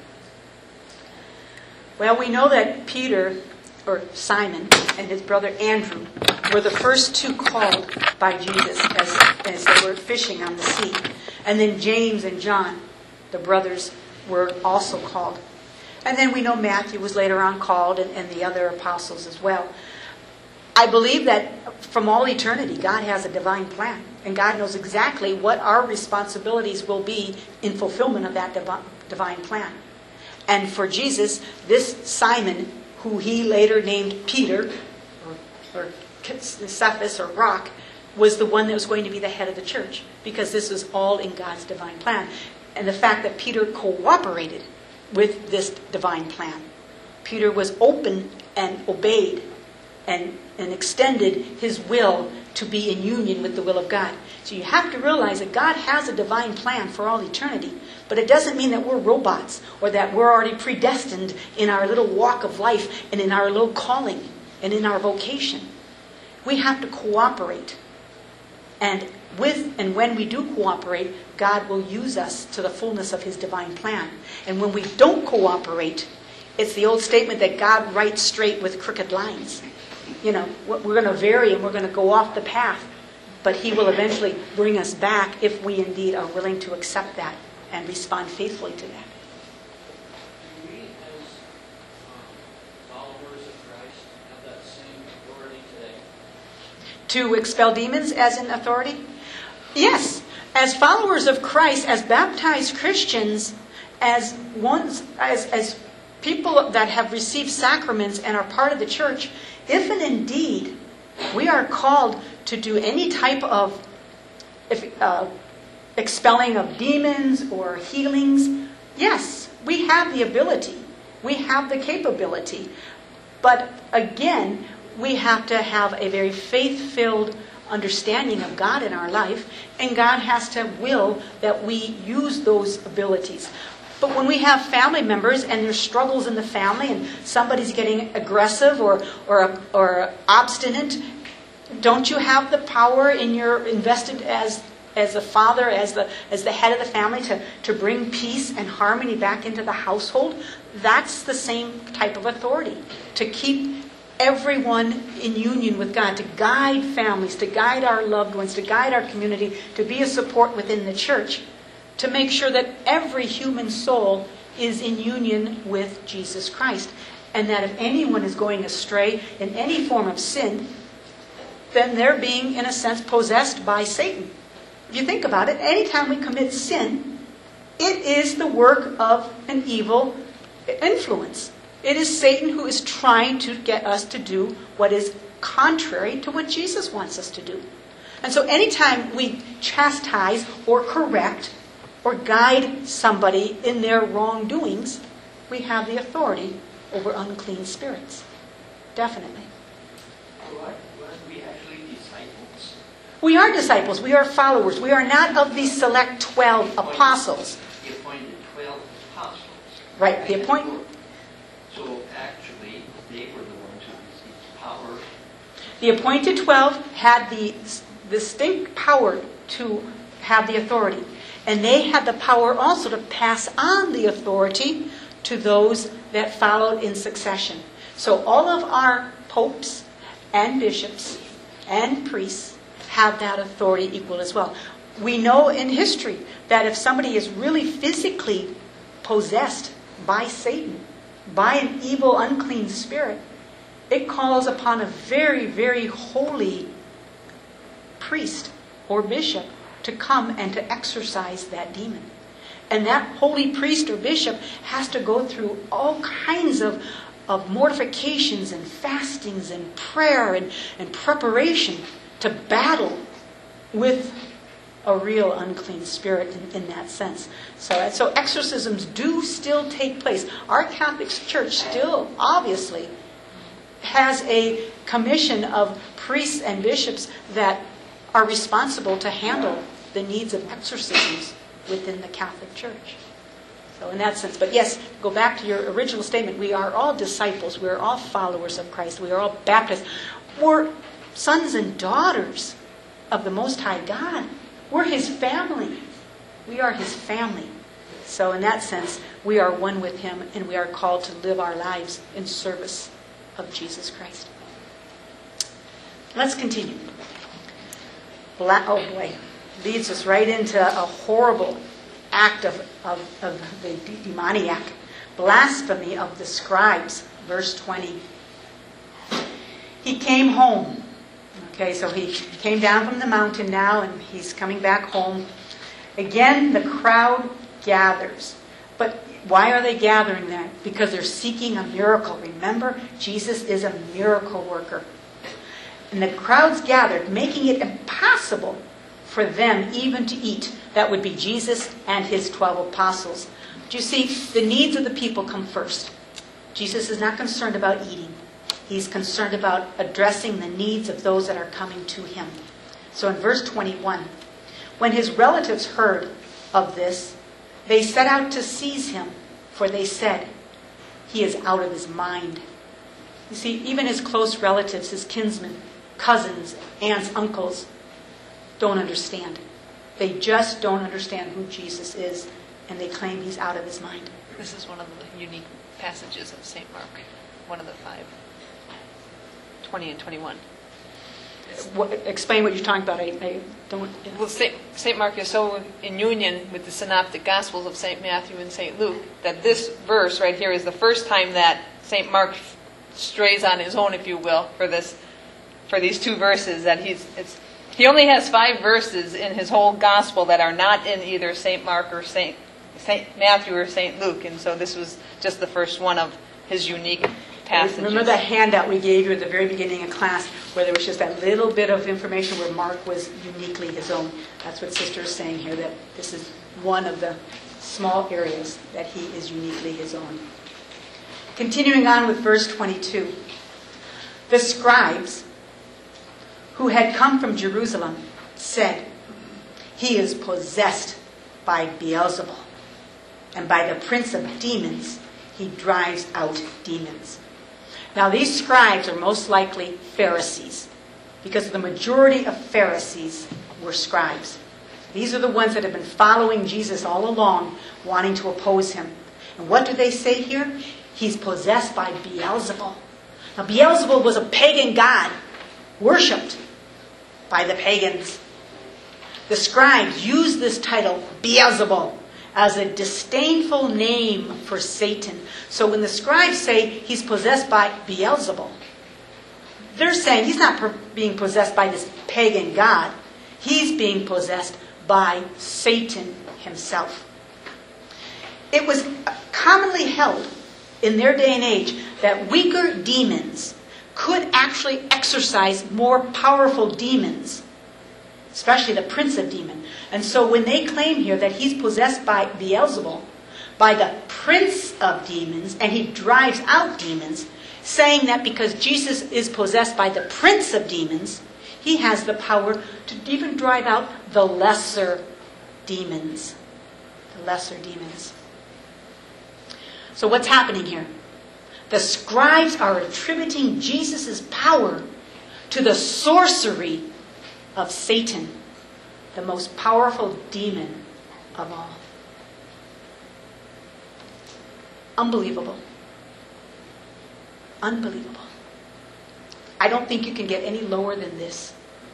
Well, we know that Peter, or Simon, and his brother Andrew were the first two called by Jesus as, as they were fishing on the sea. And then James and John, the brothers, were also called. And then we know Matthew was later on called, and, and the other apostles as well. I believe that from all eternity, God has a divine plan. And God knows exactly what our responsibilities will be in fulfillment of that divi- divine plan. And for Jesus, this Simon, who he later named Peter, or, or Cephas, or Rock, was the one that was going to be the head of the church, because this was all in God's divine plan. And the fact that Peter cooperated with this divine plan. Peter was open and obeyed and, and extended his will to be in union with the will of God. So you have to realize that God has a divine plan for all eternity, but it doesn't mean that we're robots or that we're already predestined in our little walk of life and in our little calling and in our vocation. We have to cooperate. And with and when we do cooperate, God will use us to the fullness of his divine plan. And when we don't cooperate, it's the old statement that God writes straight with crooked lines. You know, we're going to vary and we're going to go off the path, but he will eventually bring us back if we indeed are willing to accept that and respond faithfully to that. Do we, as um, followers of Christ, have that same authority today? To expel demons as in authority? Yes. As followers of Christ, as baptized Christians, as ones, as, as people that have received sacraments and are part of the church, if and indeed we are called to do any type of if, uh, expelling of demons or healings, yes, we have the ability. We have the capability. But again, we have to have a very faith-filled understanding of God in our life, and God has to will that we use those abilities. But when we have family members and there's struggles in the family and somebody's getting aggressive or or or obstinate, don't you have the power in your invested as as a father, as the as the head of the family to, to bring peace and harmony back into the household? That's the same type of authority. To keep everyone in union with God, to guide families, to guide our loved ones, to guide our community, to be a support within the church, to make sure that every human soul is in union with Jesus Christ. And that if anyone is going astray in any form of sin, then they're being, in a sense, possessed by Satan. If you think about it, anytime we commit sin, it is the work of an evil influence. It is Satan who is trying to get us to do what is contrary to what Jesus wants us to do. And so anytime we chastise or correct or guide somebody in their wrongdoings, we have the authority over unclean spirits. Definitely. So aren't aren't we actually disciples? We are disciples. We are followers. We are not of the select twelve apostles. He appointed twelve apostles. Right, the appoint- So actually, they were the ones who received power. The appointed twelve had the distinct power to have the authority. And they had the power also to pass on the authority to those that followed in succession. So all of our popes and bishops and priests have that authority equal as well. We know in history that if somebody is really physically possessed by Satan, by an evil, unclean spirit, it calls upon a very, very holy priest or bishop to come and to exorcise that demon. And that holy priest or bishop has to go through all kinds of, of mortifications and fastings and prayer and, and preparation to battle with a real unclean spirit in, in that sense. So, so exorcisms do still take place. Our Catholic Church still, obviously, has a commission of priests and bishops that are responsible to handle the needs of exorcisms within the Catholic Church. So in that sense, but yes, go back to your original statement. We are all disciples. We are all followers of Christ. We are all baptized. We're sons and daughters of the Most High God. We're His family. We are His family. So in that sense, we are one with Him, and we are called to live our lives in service of Jesus Christ. Let's continue. Bla- oh boy, leads us right into a horrible act of, of, of the de- demoniac. Blasphemy of the scribes, verse twenty. He came home. Okay, so he came down from the mountain now, and he's coming back home. Again, the crowd gathers. But why are they gathering there? Because they're seeking a miracle. Remember, Jesus is a miracle worker. And the crowds gathered, making it impossible for them even to eat. That would be Jesus and His twelve apostles. Do you see, the needs of the people come first. Jesus is not concerned about eating. He's concerned about addressing the needs of those that are coming to Him. So in verse twenty-one, when His relatives heard of this, they set out to seize Him, for they said, He is out of His mind. You see, even His close relatives, His kinsmen, cousins, aunts, uncles, don't understand. They just don't understand who Jesus is, and they claim He's out of His mind. This is one of the unique passages of Saint Mark, one of the five, twenty and twenty-one. What, explain what you're talking about. I, I don't... Yeah. Well, Saint Mark is so in union with the synoptic Gospels of Saint Matthew and Saint Luke that this verse right here is the first time that Saint Mark strays on his own, if you will, for this, for these two verses. That he's, it's, he only has five verses in his whole Gospel that are not in either Saint Mark or Saint Saint Matthew or Saint Luke, and so this was just the first one of his unique passages. Remember the handout we gave you at the very beginning of class where there was just that little bit of information where Mark was uniquely his own. That's what Sister is saying here, that this is one of the small areas that he is uniquely his own. Continuing on with verse twenty-two. The scribes who had come from Jerusalem said, He is possessed by Beelzebul, and by the prince of demons he drives out demons. Now these scribes are most likely Pharisees, because the majority of Pharisees were scribes. These are the ones that have been following Jesus all along, wanting to oppose Him. And what do they say here? He's possessed by Beelzebul. Now Beelzebul was a pagan god, worshipped by the pagans. The scribes used this title, Beelzebul, as a disdainful name for Satan. So when the scribes say he's possessed by Beelzebul, they're saying he's not per- being possessed by this pagan god. He's being possessed by Satan himself. It was commonly held in their day and age that weaker demons could actually exorcise more powerful demons, especially the prince of demons. And so when they claim here that he's possessed by Beelzebul, by the prince of demons, and he drives out demons, saying that because Jesus is possessed by the prince of demons, he has the power to even drive out the lesser demons. The lesser demons. So what's happening here? The scribes are attributing Jesus' power to the sorcery of Satan, the most powerful demon of all. Unbelievable. Unbelievable. I don't think you can get any lower than this.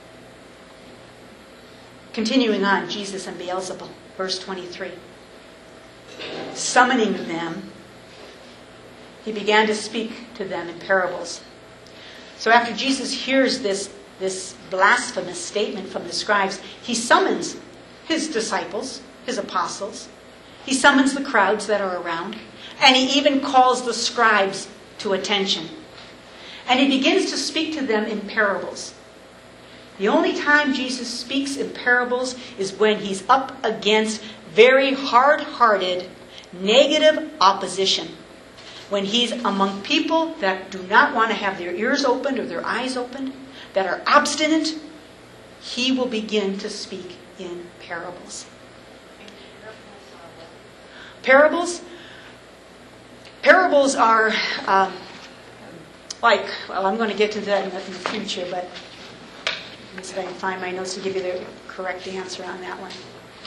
Continuing on, Jesus and Beelzebul, verse twenty-three. Summoning them, he began to speak to them in parables. So after Jesus hears this, this blasphemous statement from the scribes, he summons his disciples, his apostles. He summons the crowds that are around. And he even calls the scribes to attention. And he begins to speak to them in parables. The only time Jesus speaks in parables is when he's up against very hard-hearted, negative opposition. When he's among people that do not want to have their ears opened or their eyes opened, that are obstinate, he will begin to speak in parables. Parables? Parables are uh, like, well, I'm going to get to that in the, in the future, but let me see if I can find my notes to give you the correct answer on that one.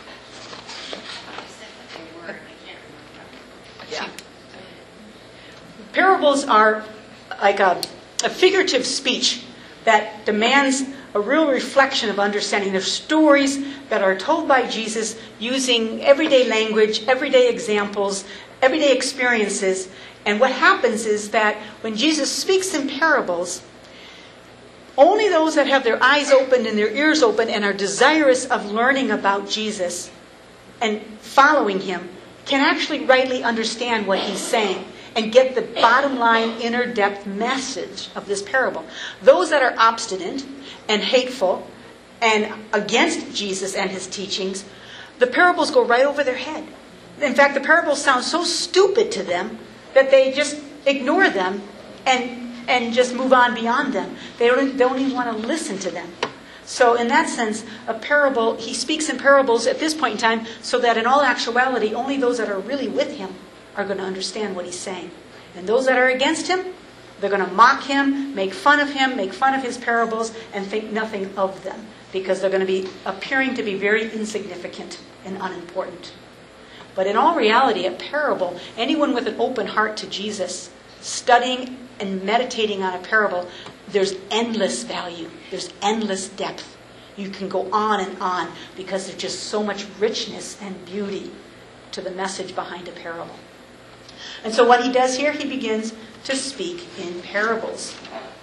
Yeah. Parables are like a, a figurative speech that demands a real reflection of understanding. They're stories that are told by Jesus using everyday language, everyday examples, everyday experiences. And what happens is that when Jesus speaks in parables, only those that have their eyes opened and their ears open and are desirous of learning about Jesus and following him can actually rightly understand what he's saying and get the bottom line, inner depth message of this parable. Those that are obstinate and hateful and against Jesus and his teachings, the parables go right over their head. In fact, the parables sound so stupid to them that they just ignore them and and just move on beyond them. They don't, don't even want to listen to them. So in that sense, a parable, he speaks in parables at this point in time so that in all actuality, only those that are really with him are going to understand what he's saying. And those that are against him, they're going to mock him, make fun of him, make fun of his parables, and think nothing of them. Because they're going to be appearing to be very insignificant and unimportant. But in all reality, a parable, anyone with an open heart to Jesus, studying and meditating on a parable, there's endless value. There's endless depth. You can go on and on because there's just so much richness and beauty to the message behind a parable. And so what he does here, he begins to speak in parables.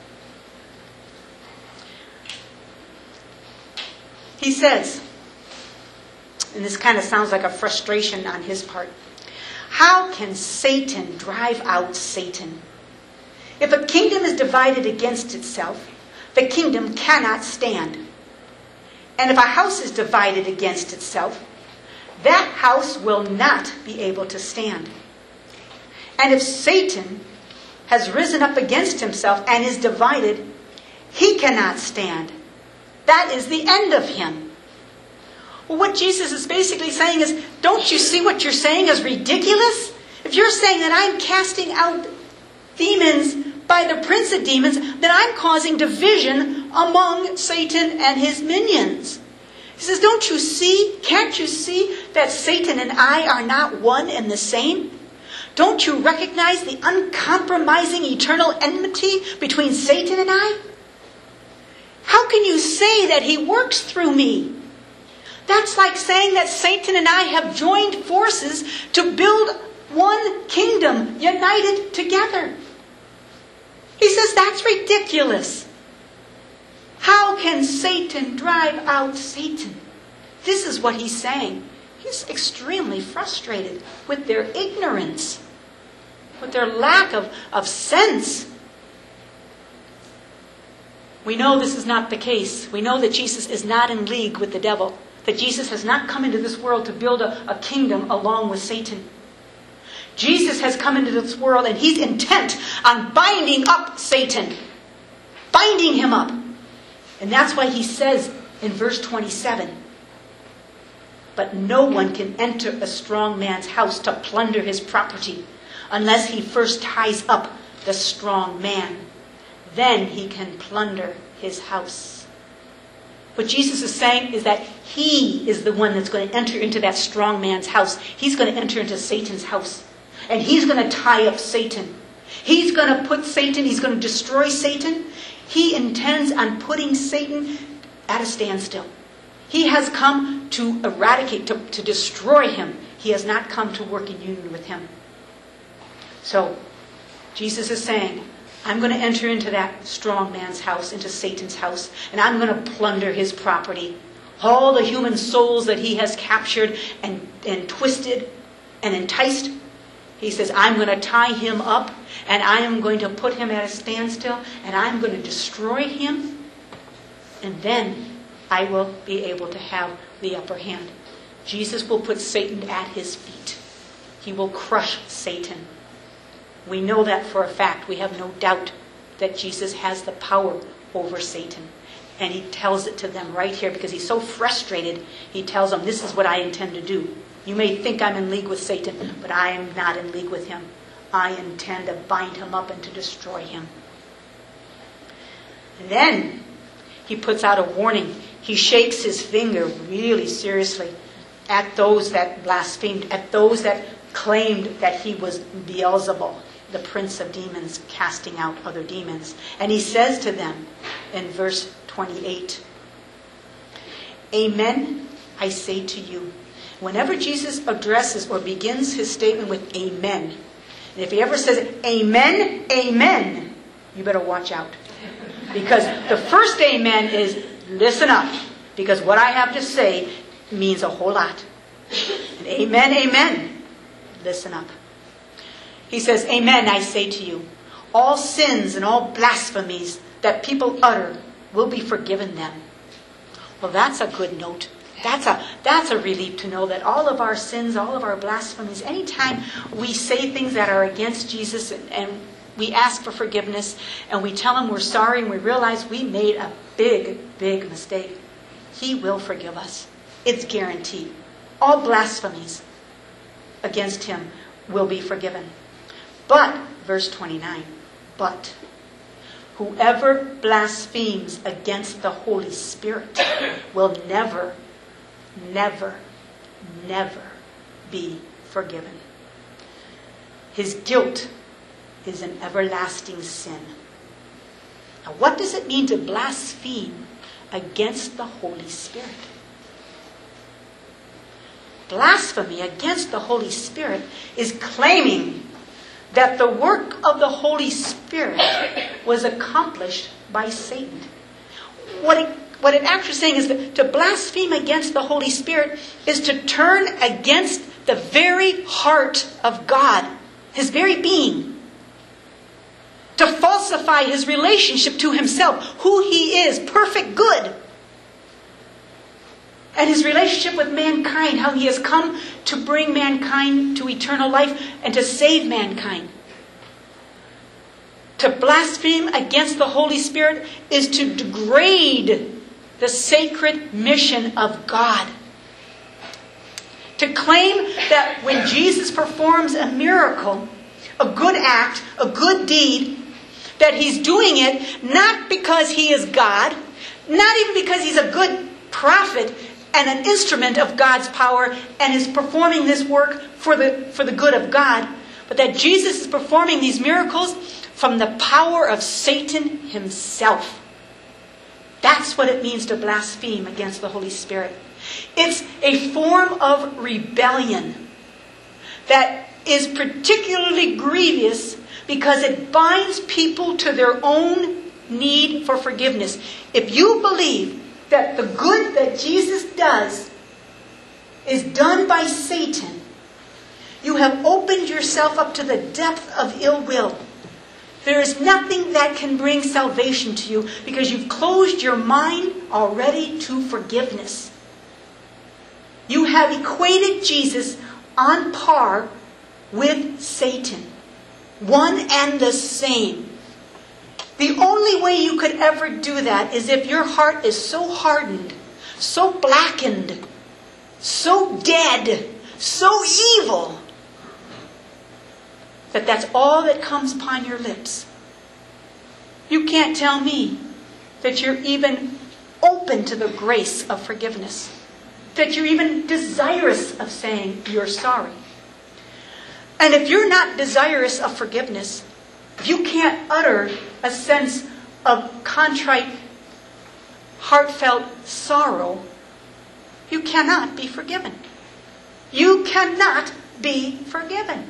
He says, and this kind of sounds like a frustration on his part, how can Satan drive out Satan? If a kingdom is divided against itself, the kingdom cannot stand. And if a house is divided against itself, that house will not be able to stand. And if Satan has risen up against himself and is divided, he cannot stand. That is the end of him. Well, what Jesus is basically saying is, don't you see what you're saying is ridiculous? If you're saying that I'm casting out demons by the prince of demons, then I'm causing division among Satan and his minions. He says, don't you see, can't you see that Satan and I are not one and the same? Don't you recognize the uncompromising eternal enmity between Satan and I? How can you say that he works through me? That's like saying that Satan and I have joined forces to build one kingdom united together. He says that's ridiculous. How can Satan drive out Satan? This is what he's saying. He's extremely frustrated with their ignorance, with their lack of, of sense. We know this is not the case. We know that Jesus is not in league with the devil. That Jesus has not come into this world to build a, a kingdom along with Satan. Jesus has come into this world and he's intent on binding up Satan. Binding him up. And that's why he says in verse twenty-seven, but no one can enter a strong man's house to plunder his property unless he first ties up the strong man. Then he can plunder his house. What Jesus is saying is that he is the one that's going to enter into that strong man's house. He's going to enter into Satan's house. And he's going to tie up Satan. He's going to put Satan, he's going to destroy Satan. He intends on putting Satan at a standstill. He has come to eradicate, to, to destroy him. He has not come to work in union with him. So, Jesus is saying, I'm going to enter into that strong man's house, into Satan's house, and I'm going to plunder his property. All the human souls that he has captured and, and twisted and enticed. He says, I'm going to tie him up, and I am going to put him at a standstill, and I'm going to destroy him, and then I will be able to have the upper hand. Jesus will put Satan at his feet. He will crush Satan. We know that for a fact. We have no doubt that Jesus has the power over Satan. And he tells it to them right here because he's so frustrated. He tells them, this is what I intend to do. You may think I'm in league with Satan, but I am not in league with him. I intend to bind him up and to destroy him. And then he puts out a warning. He shakes his finger really seriously at those that blasphemed, at those that claimed that he was Beelzebul, the prince of demons, casting out other demons. And he says to them in verse twenty-eight, Amen, I say to you. Whenever Jesus addresses or begins his statement with amen, and if he ever says amen, amen, you better watch out. Because the first amen is listen up, because what I have to say means a whole lot. And amen, amen, listen up. He says, Amen, I say to you, all sins and all blasphemies that people utter will be forgiven them. Well, that's a good note. That's a that's a relief to know that all of our sins, all of our blasphemies, anytime we say things that are against Jesus and, and we ask for forgiveness and we tell him we're sorry and we realize we made a big, big mistake, he will forgive us. It's guaranteed. All blasphemies against him will be forgiven. But, verse twenty-nine, but whoever blasphemes against the Holy Spirit will never, never, never be forgiven. His guilt is an everlasting sin. Now, what does it mean to blaspheme against the Holy Spirit? Blasphemy against the Holy Spirit is claiming that the work of the Holy Spirit was accomplished by Satan. What it, what it actually saying is that to blaspheme against the Holy Spirit is to turn against the very heart of God, his very being. To falsify his relationship to himself, who he is, perfect good. And his relationship with mankind, how he has come to bring mankind to eternal life and to save mankind. To blaspheme against the Holy Spirit is to degrade the sacred mission of God. To claim that when Jesus performs a miracle, a good act, a good deed, that he's doing it not because he is God, not even because he's a good prophet, and an instrument of God's power and is performing this work for the, for the good of God, but that Jesus is performing these miracles from the power of Satan himself. That's what it means to blaspheme against the Holy Spirit. It's a form of rebellion that is particularly grievous because it binds people to their own need for forgiveness. If you believe that the good that Jesus does is done by Satan, you have opened yourself up to the depth of ill will. There is nothing that can bring salvation to you because you've closed your mind already to forgiveness. You have equated Jesus on par with Satan. One and the same. The only way you could ever do that is if your heart is so hardened, so blackened, so dead, so evil, that that's all that comes upon your lips. You can't tell me that you're even open to the grace of forgiveness, that you're even desirous of saying you're sorry. And if you're not desirous of forgiveness, if you can't utter a sense of contrite, heartfelt sorrow, you cannot be forgiven. You cannot be forgiven.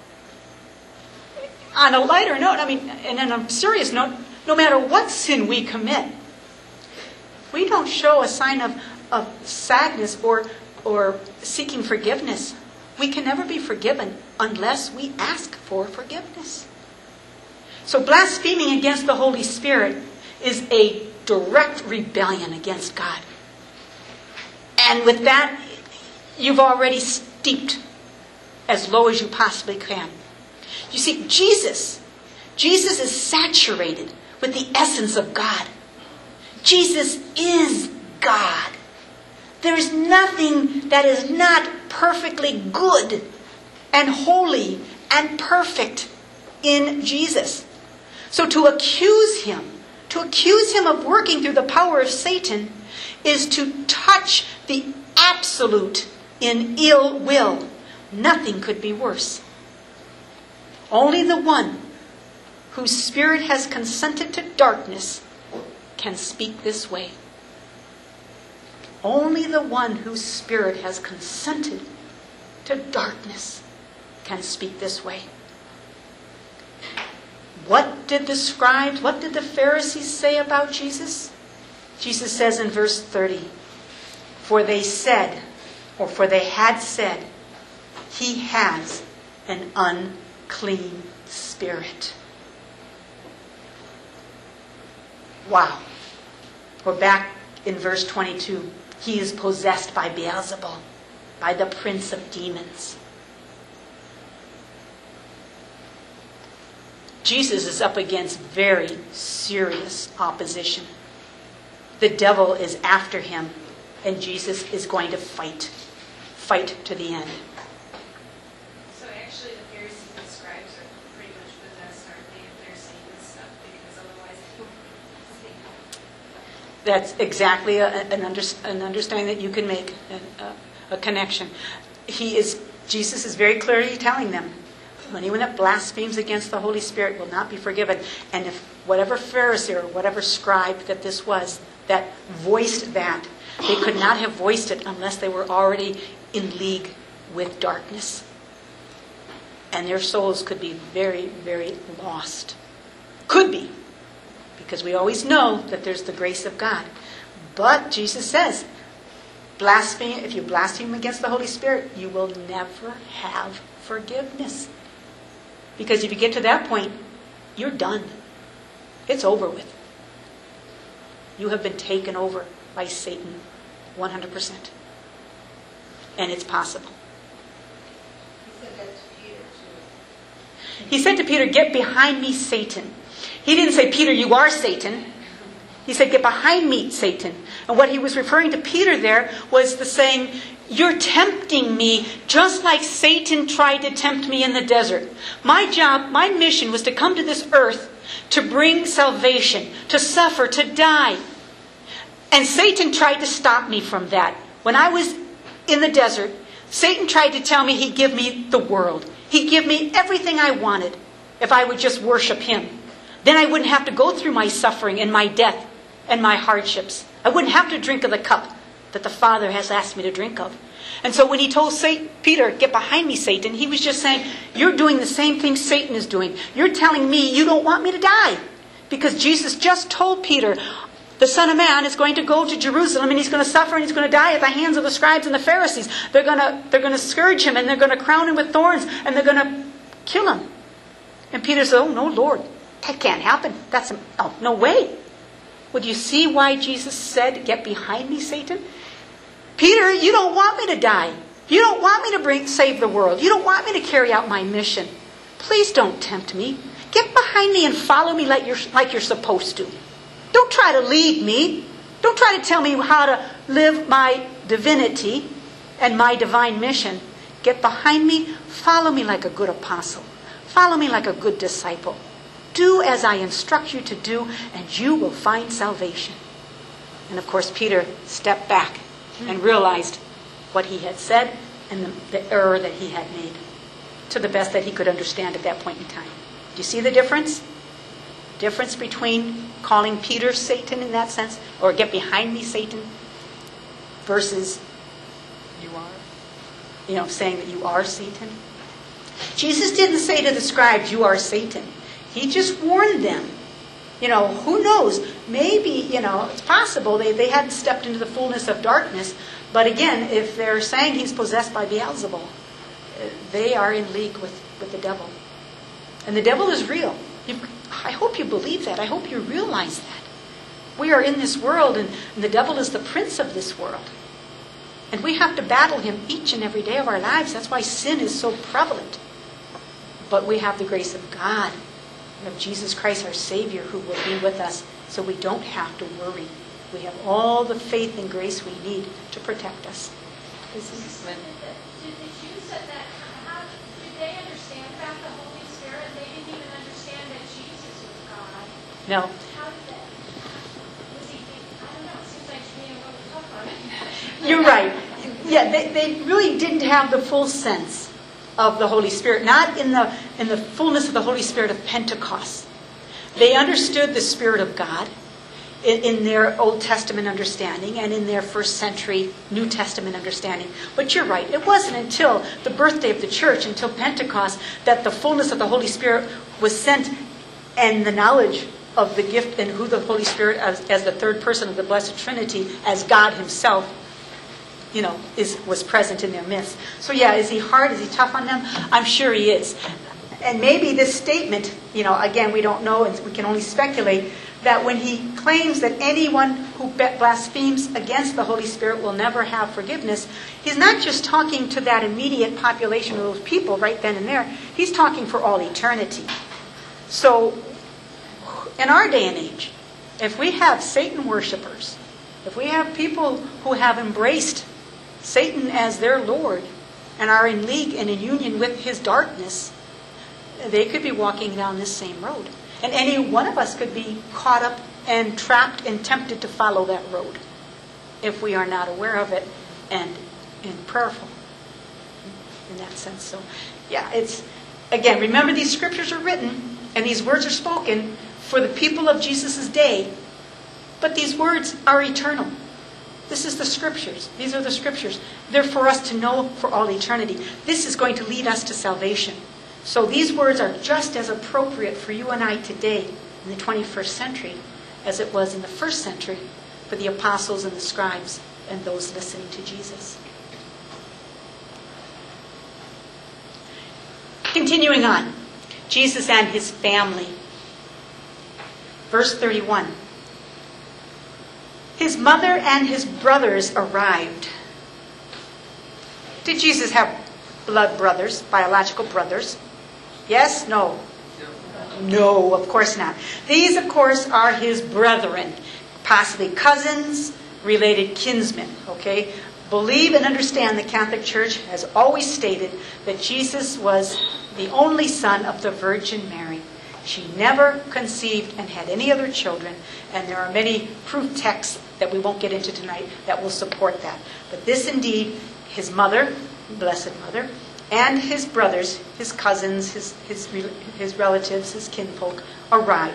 On a lighter note, I mean, and on a serious note, no matter what sin we commit, we don't show a sign of, of sadness or, or seeking forgiveness. We can never be forgiven unless we ask for forgiveness. So blaspheming against the Holy Spirit is a direct rebellion against God. And with that, you've already steeped as low as you possibly can. You see, Jesus, Jesus is saturated with the essence of God. Jesus is God. There is nothing that is not perfectly good and holy and perfect in Jesus. So to accuse him, to accuse him of working through the power of Satan is to touch the absolute in ill will. Nothing could be worse. Only the one whose spirit has consented to darkness can speak this way. Only the one whose spirit has consented to darkness can speak this way. What did the scribes, what did the Pharisees say about Jesus? Jesus says in verse thirty, for they said, or for they had said, he has an unclean spirit. Wow. We're back in verse twenty-two. He is possessed by Beelzebul, by the prince of demons. Jesus is up against very serious opposition. The devil is after him, and Jesus is going to fight. Fight to the end. So actually the Pharisees and scribes are pretty much possessed, aren't they, if they're saying this stuff, because otherwise they won't. That's exactly a, an, under, an understanding that you can make, a, a, a connection. He is, Jesus is very clearly telling them, anyone that blasphemes against the Holy Spirit will not be forgiven. And if whatever Pharisee or whatever scribe that this was that voiced that, they could not have voiced it unless they were already in league with darkness. And their souls could be very, very lost. Could be. Because we always know that there's the grace of God. But Jesus says, blaspheme, if you blaspheme against the Holy Spirit, you will never have forgiveness. Because if you get to that point, you're done. It's over with. You have been taken over by Satan one hundred percent. And it's possible. He said that to Peter too. He said to Peter, get behind me, Satan. He didn't say, Peter, you are Satan. He said, get behind me, Satan. And what he was referring to Peter there was the saying, you're tempting me just like Satan tried to tempt me in the desert. My job, my mission was to come to this earth to bring salvation, to suffer, to die. And Satan tried to stop me from that. When I was in the desert, Satan tried to tell me he'd give me the world. He'd give me everything I wanted if I would just worship him. Then I wouldn't have to go through my suffering and my death. and my hardships. I wouldn't have to drink of the cup that the Father has asked me to drink of. And so when he told Satan, Peter, get behind me, Satan, he was just saying, you're doing the same thing Satan is doing. You're telling me you don't want me to die. Because Jesus just told Peter, the Son of Man is going to go to Jerusalem and he's going to suffer and he's going to die at the hands of the scribes and the Pharisees. They're going to, they're going to scourge him and they're going to crown him with thorns and they're going to kill him. And Peter said, oh, no, Lord, that can't happen. That's, a, oh, no way. Would you see why Jesus said, get behind me, Satan? Peter, you don't want me to die. You don't want me to bring, save the world. You don't want me to carry out my mission. Please don't tempt me. Get behind me and follow me like you're, like you're supposed to. Don't try to lead me. Don't try to tell me how to live my divinity and my divine mission. Get behind me. Follow me like a good apostle. Follow me like a good disciple. Do as I instruct you to do, and you will find salvation. And of course, Peter stepped back and realized what he had said and the, the error that he had made to the best that he could understand at that point in time. Do you see the difference? Difference between calling Peter Satan in that sense, or get behind me, Satan, versus you are, you know, saying that you are Satan. Jesus didn't say to the scribes, you are Satan. He just warned them. You know, who knows? Maybe, you know, it's possible they, they hadn't stepped into the fullness of darkness. But again, if they're saying he's possessed by Beelzebul, they are in league with, with the devil. And the devil is real. You, I hope you believe that. I hope you realize that. We are in this world, and, and the devil is the prince of this world. And we have to battle him each and every day of our lives. That's why sin is so prevalent. But we have the grace of God, of Jesus Christ, our Savior, who will be with us, so we don't have to worry. We have all the faith and grace we need to protect us. This is Did the Jews at that time, how did they understand about the Holy Spirit? They didn't even understand that Jesus was God. no. How did that? Was he? I don't know. It seems like to me a little tough on it. You're right. Yeah, they, they really didn't have the full sense of the Holy Spirit, not in the in the fullness of the Holy Spirit of Pentecost. They understood the Spirit of God in, in their Old Testament understanding and in their first century New Testament understanding. But you're right, it wasn't until the birthday of the church, until Pentecost, that the fullness of the Holy Spirit was sent, and the knowledge of the gift and who the Holy Spirit as, as the third person of the Blessed Trinity, as God himself, you know, is was present in their midst. So yeah, is he hard? Is he tough on them? I'm sure he is. And maybe this statement, you know, again, we don't know, and we can only speculate, that when he claims that anyone who blasphemes against the Holy Spirit will never have forgiveness, he's not just talking to that immediate population of those people right then and there. He's talking for all eternity. So in our day and age, if we have Satan worshipers, if we have people who have embraced Satan as their Lord and are in league and in union with his darkness, they could be walking down this same road. And any one of us could be caught up and trapped and tempted to follow that road if we are not aware of it and, and prayerful in that sense. So, yeah, it's, again, remember these scriptures are written and these words are spoken for the people of Jesus' day, but these words are eternal. This is the scriptures. These are the scriptures. They're for us to know for all eternity. This is going to lead us to salvation. So these words are just as appropriate for you and I today in the twenty-first century as it was in the first century for the apostles and the scribes and those listening to Jesus. Continuing on, Jesus and his family. Verse thirty-one. His mother and his brothers arrived. Did Jesus have blood brothers, biological brothers? Yes? No? No, of course not. These, of course, are his brethren, possibly cousins, related kinsmen, okay? Believe and understand the Catholic Church has always stated that Jesus was the only son of the Virgin Mary. She never conceived and had any other children, and there are many proof texts that we won't get into tonight that will support that. But this indeed, his mother, Blessed Mother, and his brothers, his cousins, his, his, his relatives, his kinfolk, arrived.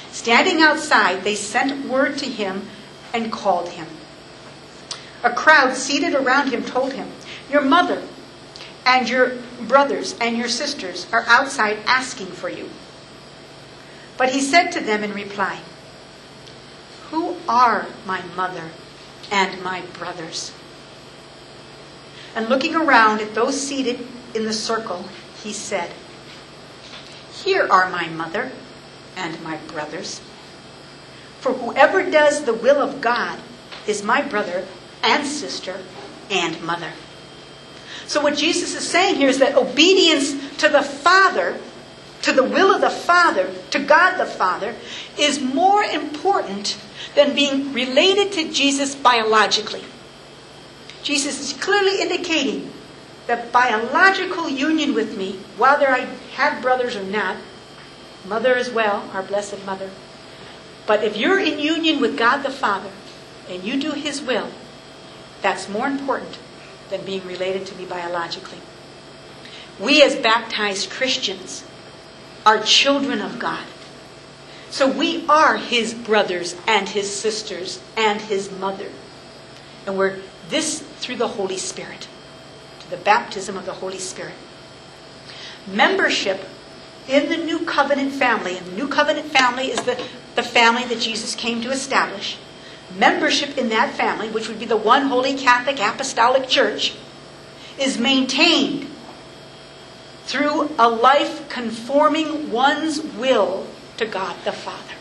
Standing outside, they sent word to him and called him. A crowd seated around him told him, "Your mother and your brothers and your sisters are outside asking for you." But he said to them in reply, "Who are my mother and my brothers?" And looking around at those seated in the circle, he said, "Here are my mother and my brothers. For whoever does the will of God is my brother and sister and mother." So what Jesus is saying here is that obedience to the Father, to the will of the Father, to God the Father, is more important than being related to Jesus biologically. Jesus is clearly indicating that biological union with me, whether I have brothers or not, mother as well, our Blessed Mother, but if you're in union with God the Father and you do His will, that's more important than being related to me biologically. We as baptized Christians are children of God. So we are His brothers and His sisters and His mother. And we're this through the Holy Spirit, to the baptism of the Holy Spirit. Membership in the New Covenant family, and the New Covenant family is the, the family that Jesus came to establish. Membership in that family, which would be the one Holy Catholic Apostolic Church, is maintained through a life conforming one's will to God the Father.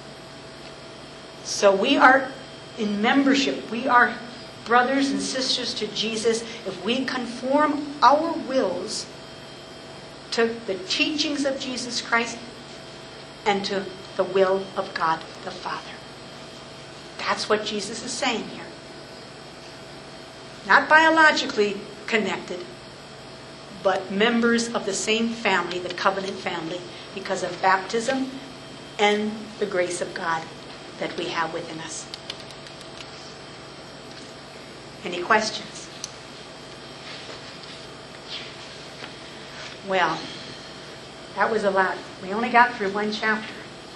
So we are in membership. We are brothers and sisters to Jesus if we conform our wills to the teachings of Jesus Christ and to the will of God the Father. That's what Jesus is saying here. Not biologically connected, but members of the same family, the covenant family, because of baptism and the grace of God that we have within us. Any questions? Well, that was a lot. We only got through one chapter.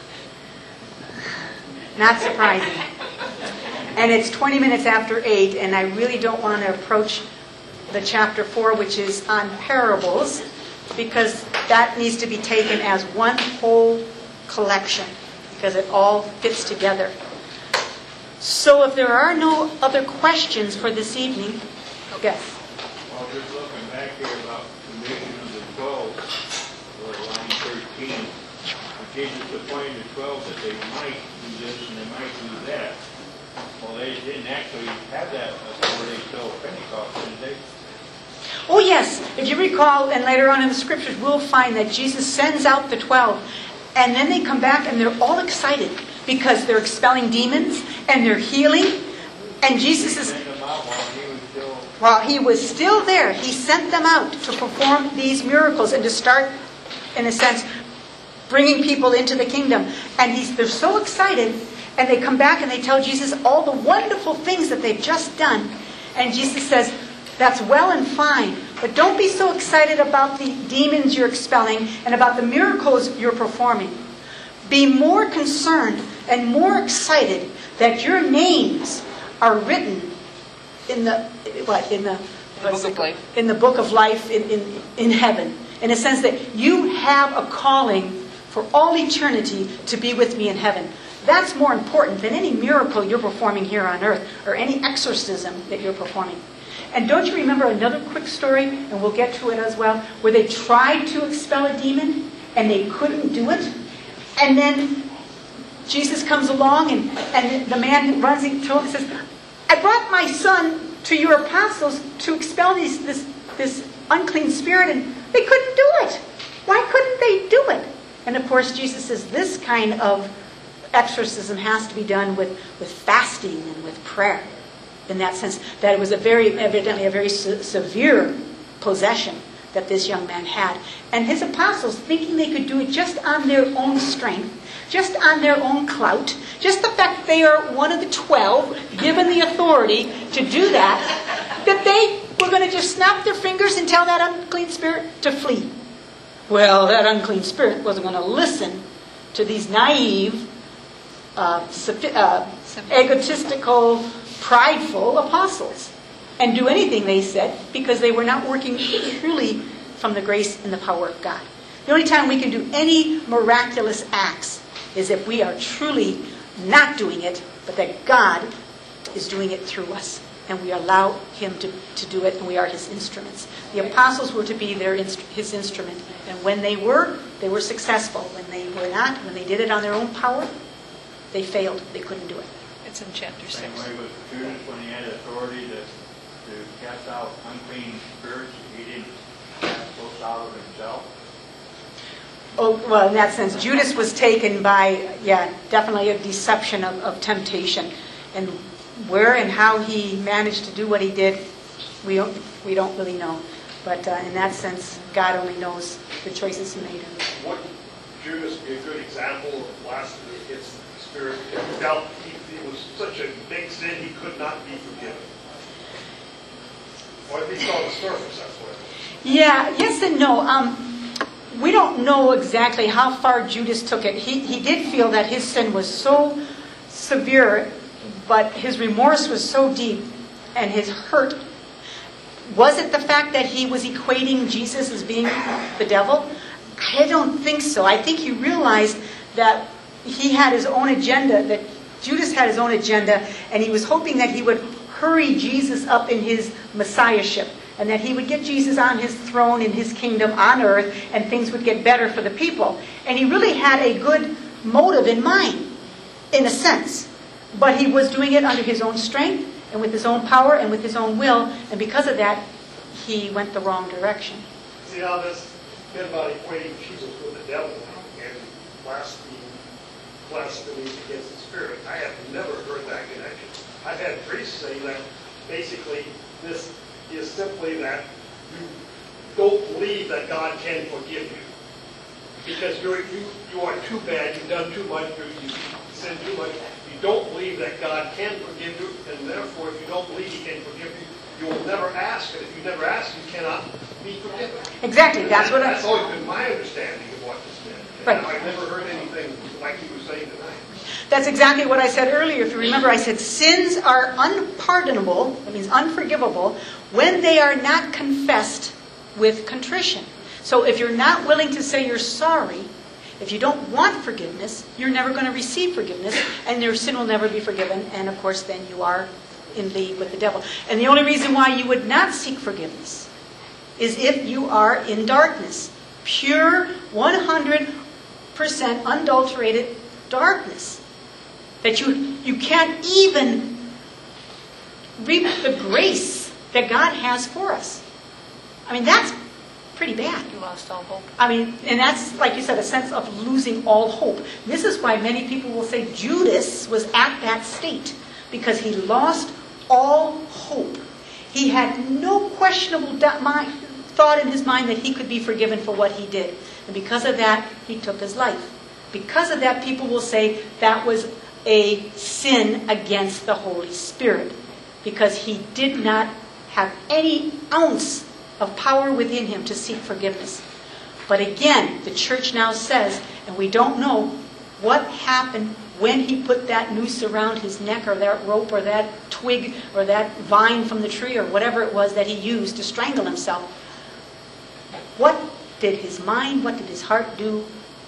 Not surprising. And it's twenty minutes after eight, and I really don't want to approach the chapter four, which is on parables, because that needs to be taken as one whole collection, because it all fits together. So if there are no other questions for this evening, yes. Well, just looking back here about the mission of the twelve, or line thirteen, Jesus appointed the twelve that they might do this and they might do that. Well, they didn't actually have that authority till Pentecost, didn't they? Oh yes, if you recall, and later on in the scriptures, we'll find that Jesus sends out the twelve, and then they come back and they're all excited because they're expelling demons and they're healing. And Jesus is, while he was still there, he sent them out to perform these miracles and to start, in a sense, bringing people into the kingdom. And he's, they're so excited, and they come back and they tell Jesus all the wonderful things that they've just done. And Jesus says, that's well and fine, but don't be so excited about the demons you're expelling and about the miracles you're performing. Be more concerned and more excited that your names are written in the what in the, the book of life. in the book of life in, in, in heaven, in a sense that you have a calling for all eternity to be with me in heaven. That's more important than any miracle you're performing here on earth or any exorcism that you're performing. And don't you remember another quick story, and we'll get to it as well, where they tried to expel a demon and they couldn't do it? And then Jesus comes along and, and the man runs to him and says, I brought my son to your apostles to expel these, this, this unclean spirit, and they couldn't do it. Why couldn't they do it? And of course Jesus says this kind of exorcism has to be done with, with fasting and with prayer. In that sense, that it was a very, evidently a very se- severe possession that this young man had. And his apostles, thinking they could do it just on their own strength, just on their own clout, just the fact that they are one of the twelve, given the authority to do that, that they were going to just snap their fingers and tell that unclean spirit to flee. Well, that unclean spirit wasn't going to listen to these naive, uh, sophi- uh, egotistical, prideful apostles and do anything they said because they were not working truly from the grace and the power of God. The only time we can do any miraculous acts is if we are truly not doing it, but that God is doing it through us. And we allow him to, to do it, and we are his instruments. The apostles were to be their inst- his instrument. And when they were, they were successful. When they were not, when they did it on their own power, they failed. They couldn't do it. It's in chapter six. Same way with Judas when he had authority to, to cast out unclean spirits, he didn't cast those out of himself. Oh, well, in that sense, Judas was taken by, yeah, definitely a deception of, of temptation. And where and how he managed to do what he did, we don't, we don't really know. But uh, in that sense, God only knows the choices he made. Wouldn't Judas be a good example of blasphemy against the Spirit? He felt he, it was such a big sin he could not be forgiven. Or at least on the surface, that's what it was. Yeah, yes and no. Um, we don't know exactly how far Judas took it. He, he did feel that his sin was so severe, but his remorse was so deep, and his hurt. Was it the fact that he was equating Jesus as being the devil? I don't think so. I think he realized that he had his own agenda, that Judas had his own agenda, and he was hoping that he would hurry Jesus up in his messiahship, and that he would get Jesus on his throne in his kingdom on earth, and things would get better for the people. And he really had a good motive in mind, in a sense. But he was doing it under his own strength, and with his own power, and with his own will, and because of that, he went the wrong direction. See how this bit about equating Jesus with the devil and blasphemy, blasphemies against the Spirit? I have never heard that connection. I've had priests say that basically this is simply that you don't believe that God can forgive you. Because you're, you you are too bad, you've done too much, you, you sinned too much. You don't believe that God can forgive you, and therefore if you don't believe he can forgive you, you will never ask. And if you never ask, you cannot be forgiven. Exactly, that's what I... That's always been my understanding of what this meant. And Right. I've never heard anything like you were saying tonight. That's exactly what I said earlier. If you remember, I said sins are unpardonable, that means unforgivable, when they are not confessed with contrition. So if you're not willing to say you're sorry, if you don't want forgiveness, you're never going to receive forgiveness, and your sin will never be forgiven, and of course then you are in league with the devil. And the only reason why you would not seek forgiveness is if you are in darkness. Pure, one hundred percent unadulterated darkness. That you, you can't even reap the grace that God has for us. I mean, that's pretty bad. You lost all hope. I mean, and that's, like you said, a sense of losing all hope. This is why many people will say Judas was at that state, because he lost all hope. He had no questionable thought in his mind that he could be forgiven for what he did. And because of that, he took his life. Because of that, people will say that was a sin against the Holy Spirit, because he did not have any ounce of power within him to seek forgiveness. But again, the church now says, and we don't know what happened when he put that noose around his neck, or that rope, or that twig, or that vine from the tree, or whatever it was that he used to strangle himself. What did his mind, what did his heart do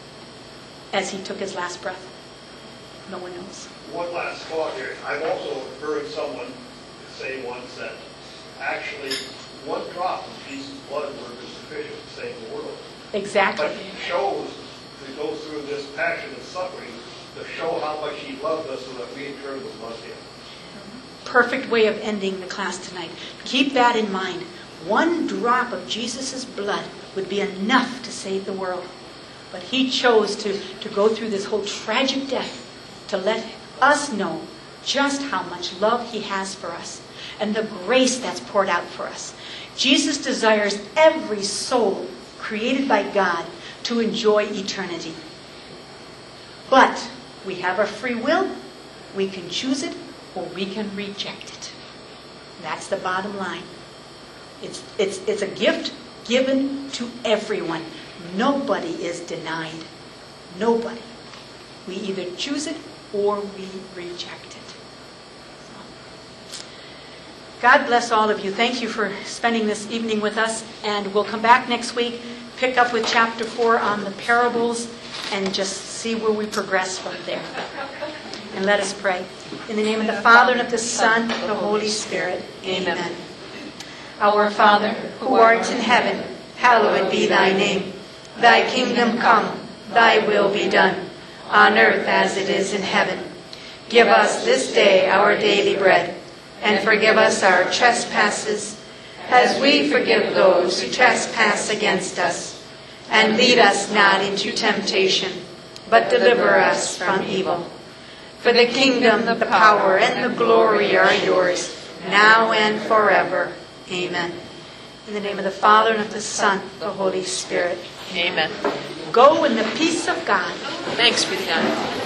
as he took his last breath? No one knows. One last thought here. I've also heard someone say once that actually one drop of Jesus' blood would be sufficient to save the world. Exactly. But he chose to go through this passion and suffering to show how much he loved us so that we in turn would love him. Perfect way of ending the class tonight. Keep that in mind. One drop of Jesus' blood would be enough to save the world. But he chose to, to go through this whole tragic death to let us know just how much love he has for us and the grace that's poured out for us. Jesus desires every soul created by God to enjoy eternity. But we have a free will. We can choose it or we can reject it. That's the bottom line. It's, it's, it's a gift given to everyone. Nobody is denied. Nobody. We either choose it or we reject it. So, God bless all of you. Thank you for spending this evening with us, and we'll come back next week, pick up with chapter four on the parables, and just see where we progress from there. And let us pray. In the name of the Father, and of the Son, and of the Holy Spirit. Amen. Our Father, who art in heaven, hallowed be thy name. Thy kingdom come, thy will be done, on earth as it is in heaven. Give us this day our daily bread, and forgive us our trespasses, as we forgive those who trespass against us. And lead us not into temptation, but deliver us from evil. For the kingdom, the power, and the glory are yours, now and forever. Amen. In the name of the Father, and of the Son, and the Holy Spirit. Amen. Go in the peace of God. Thanks be to God.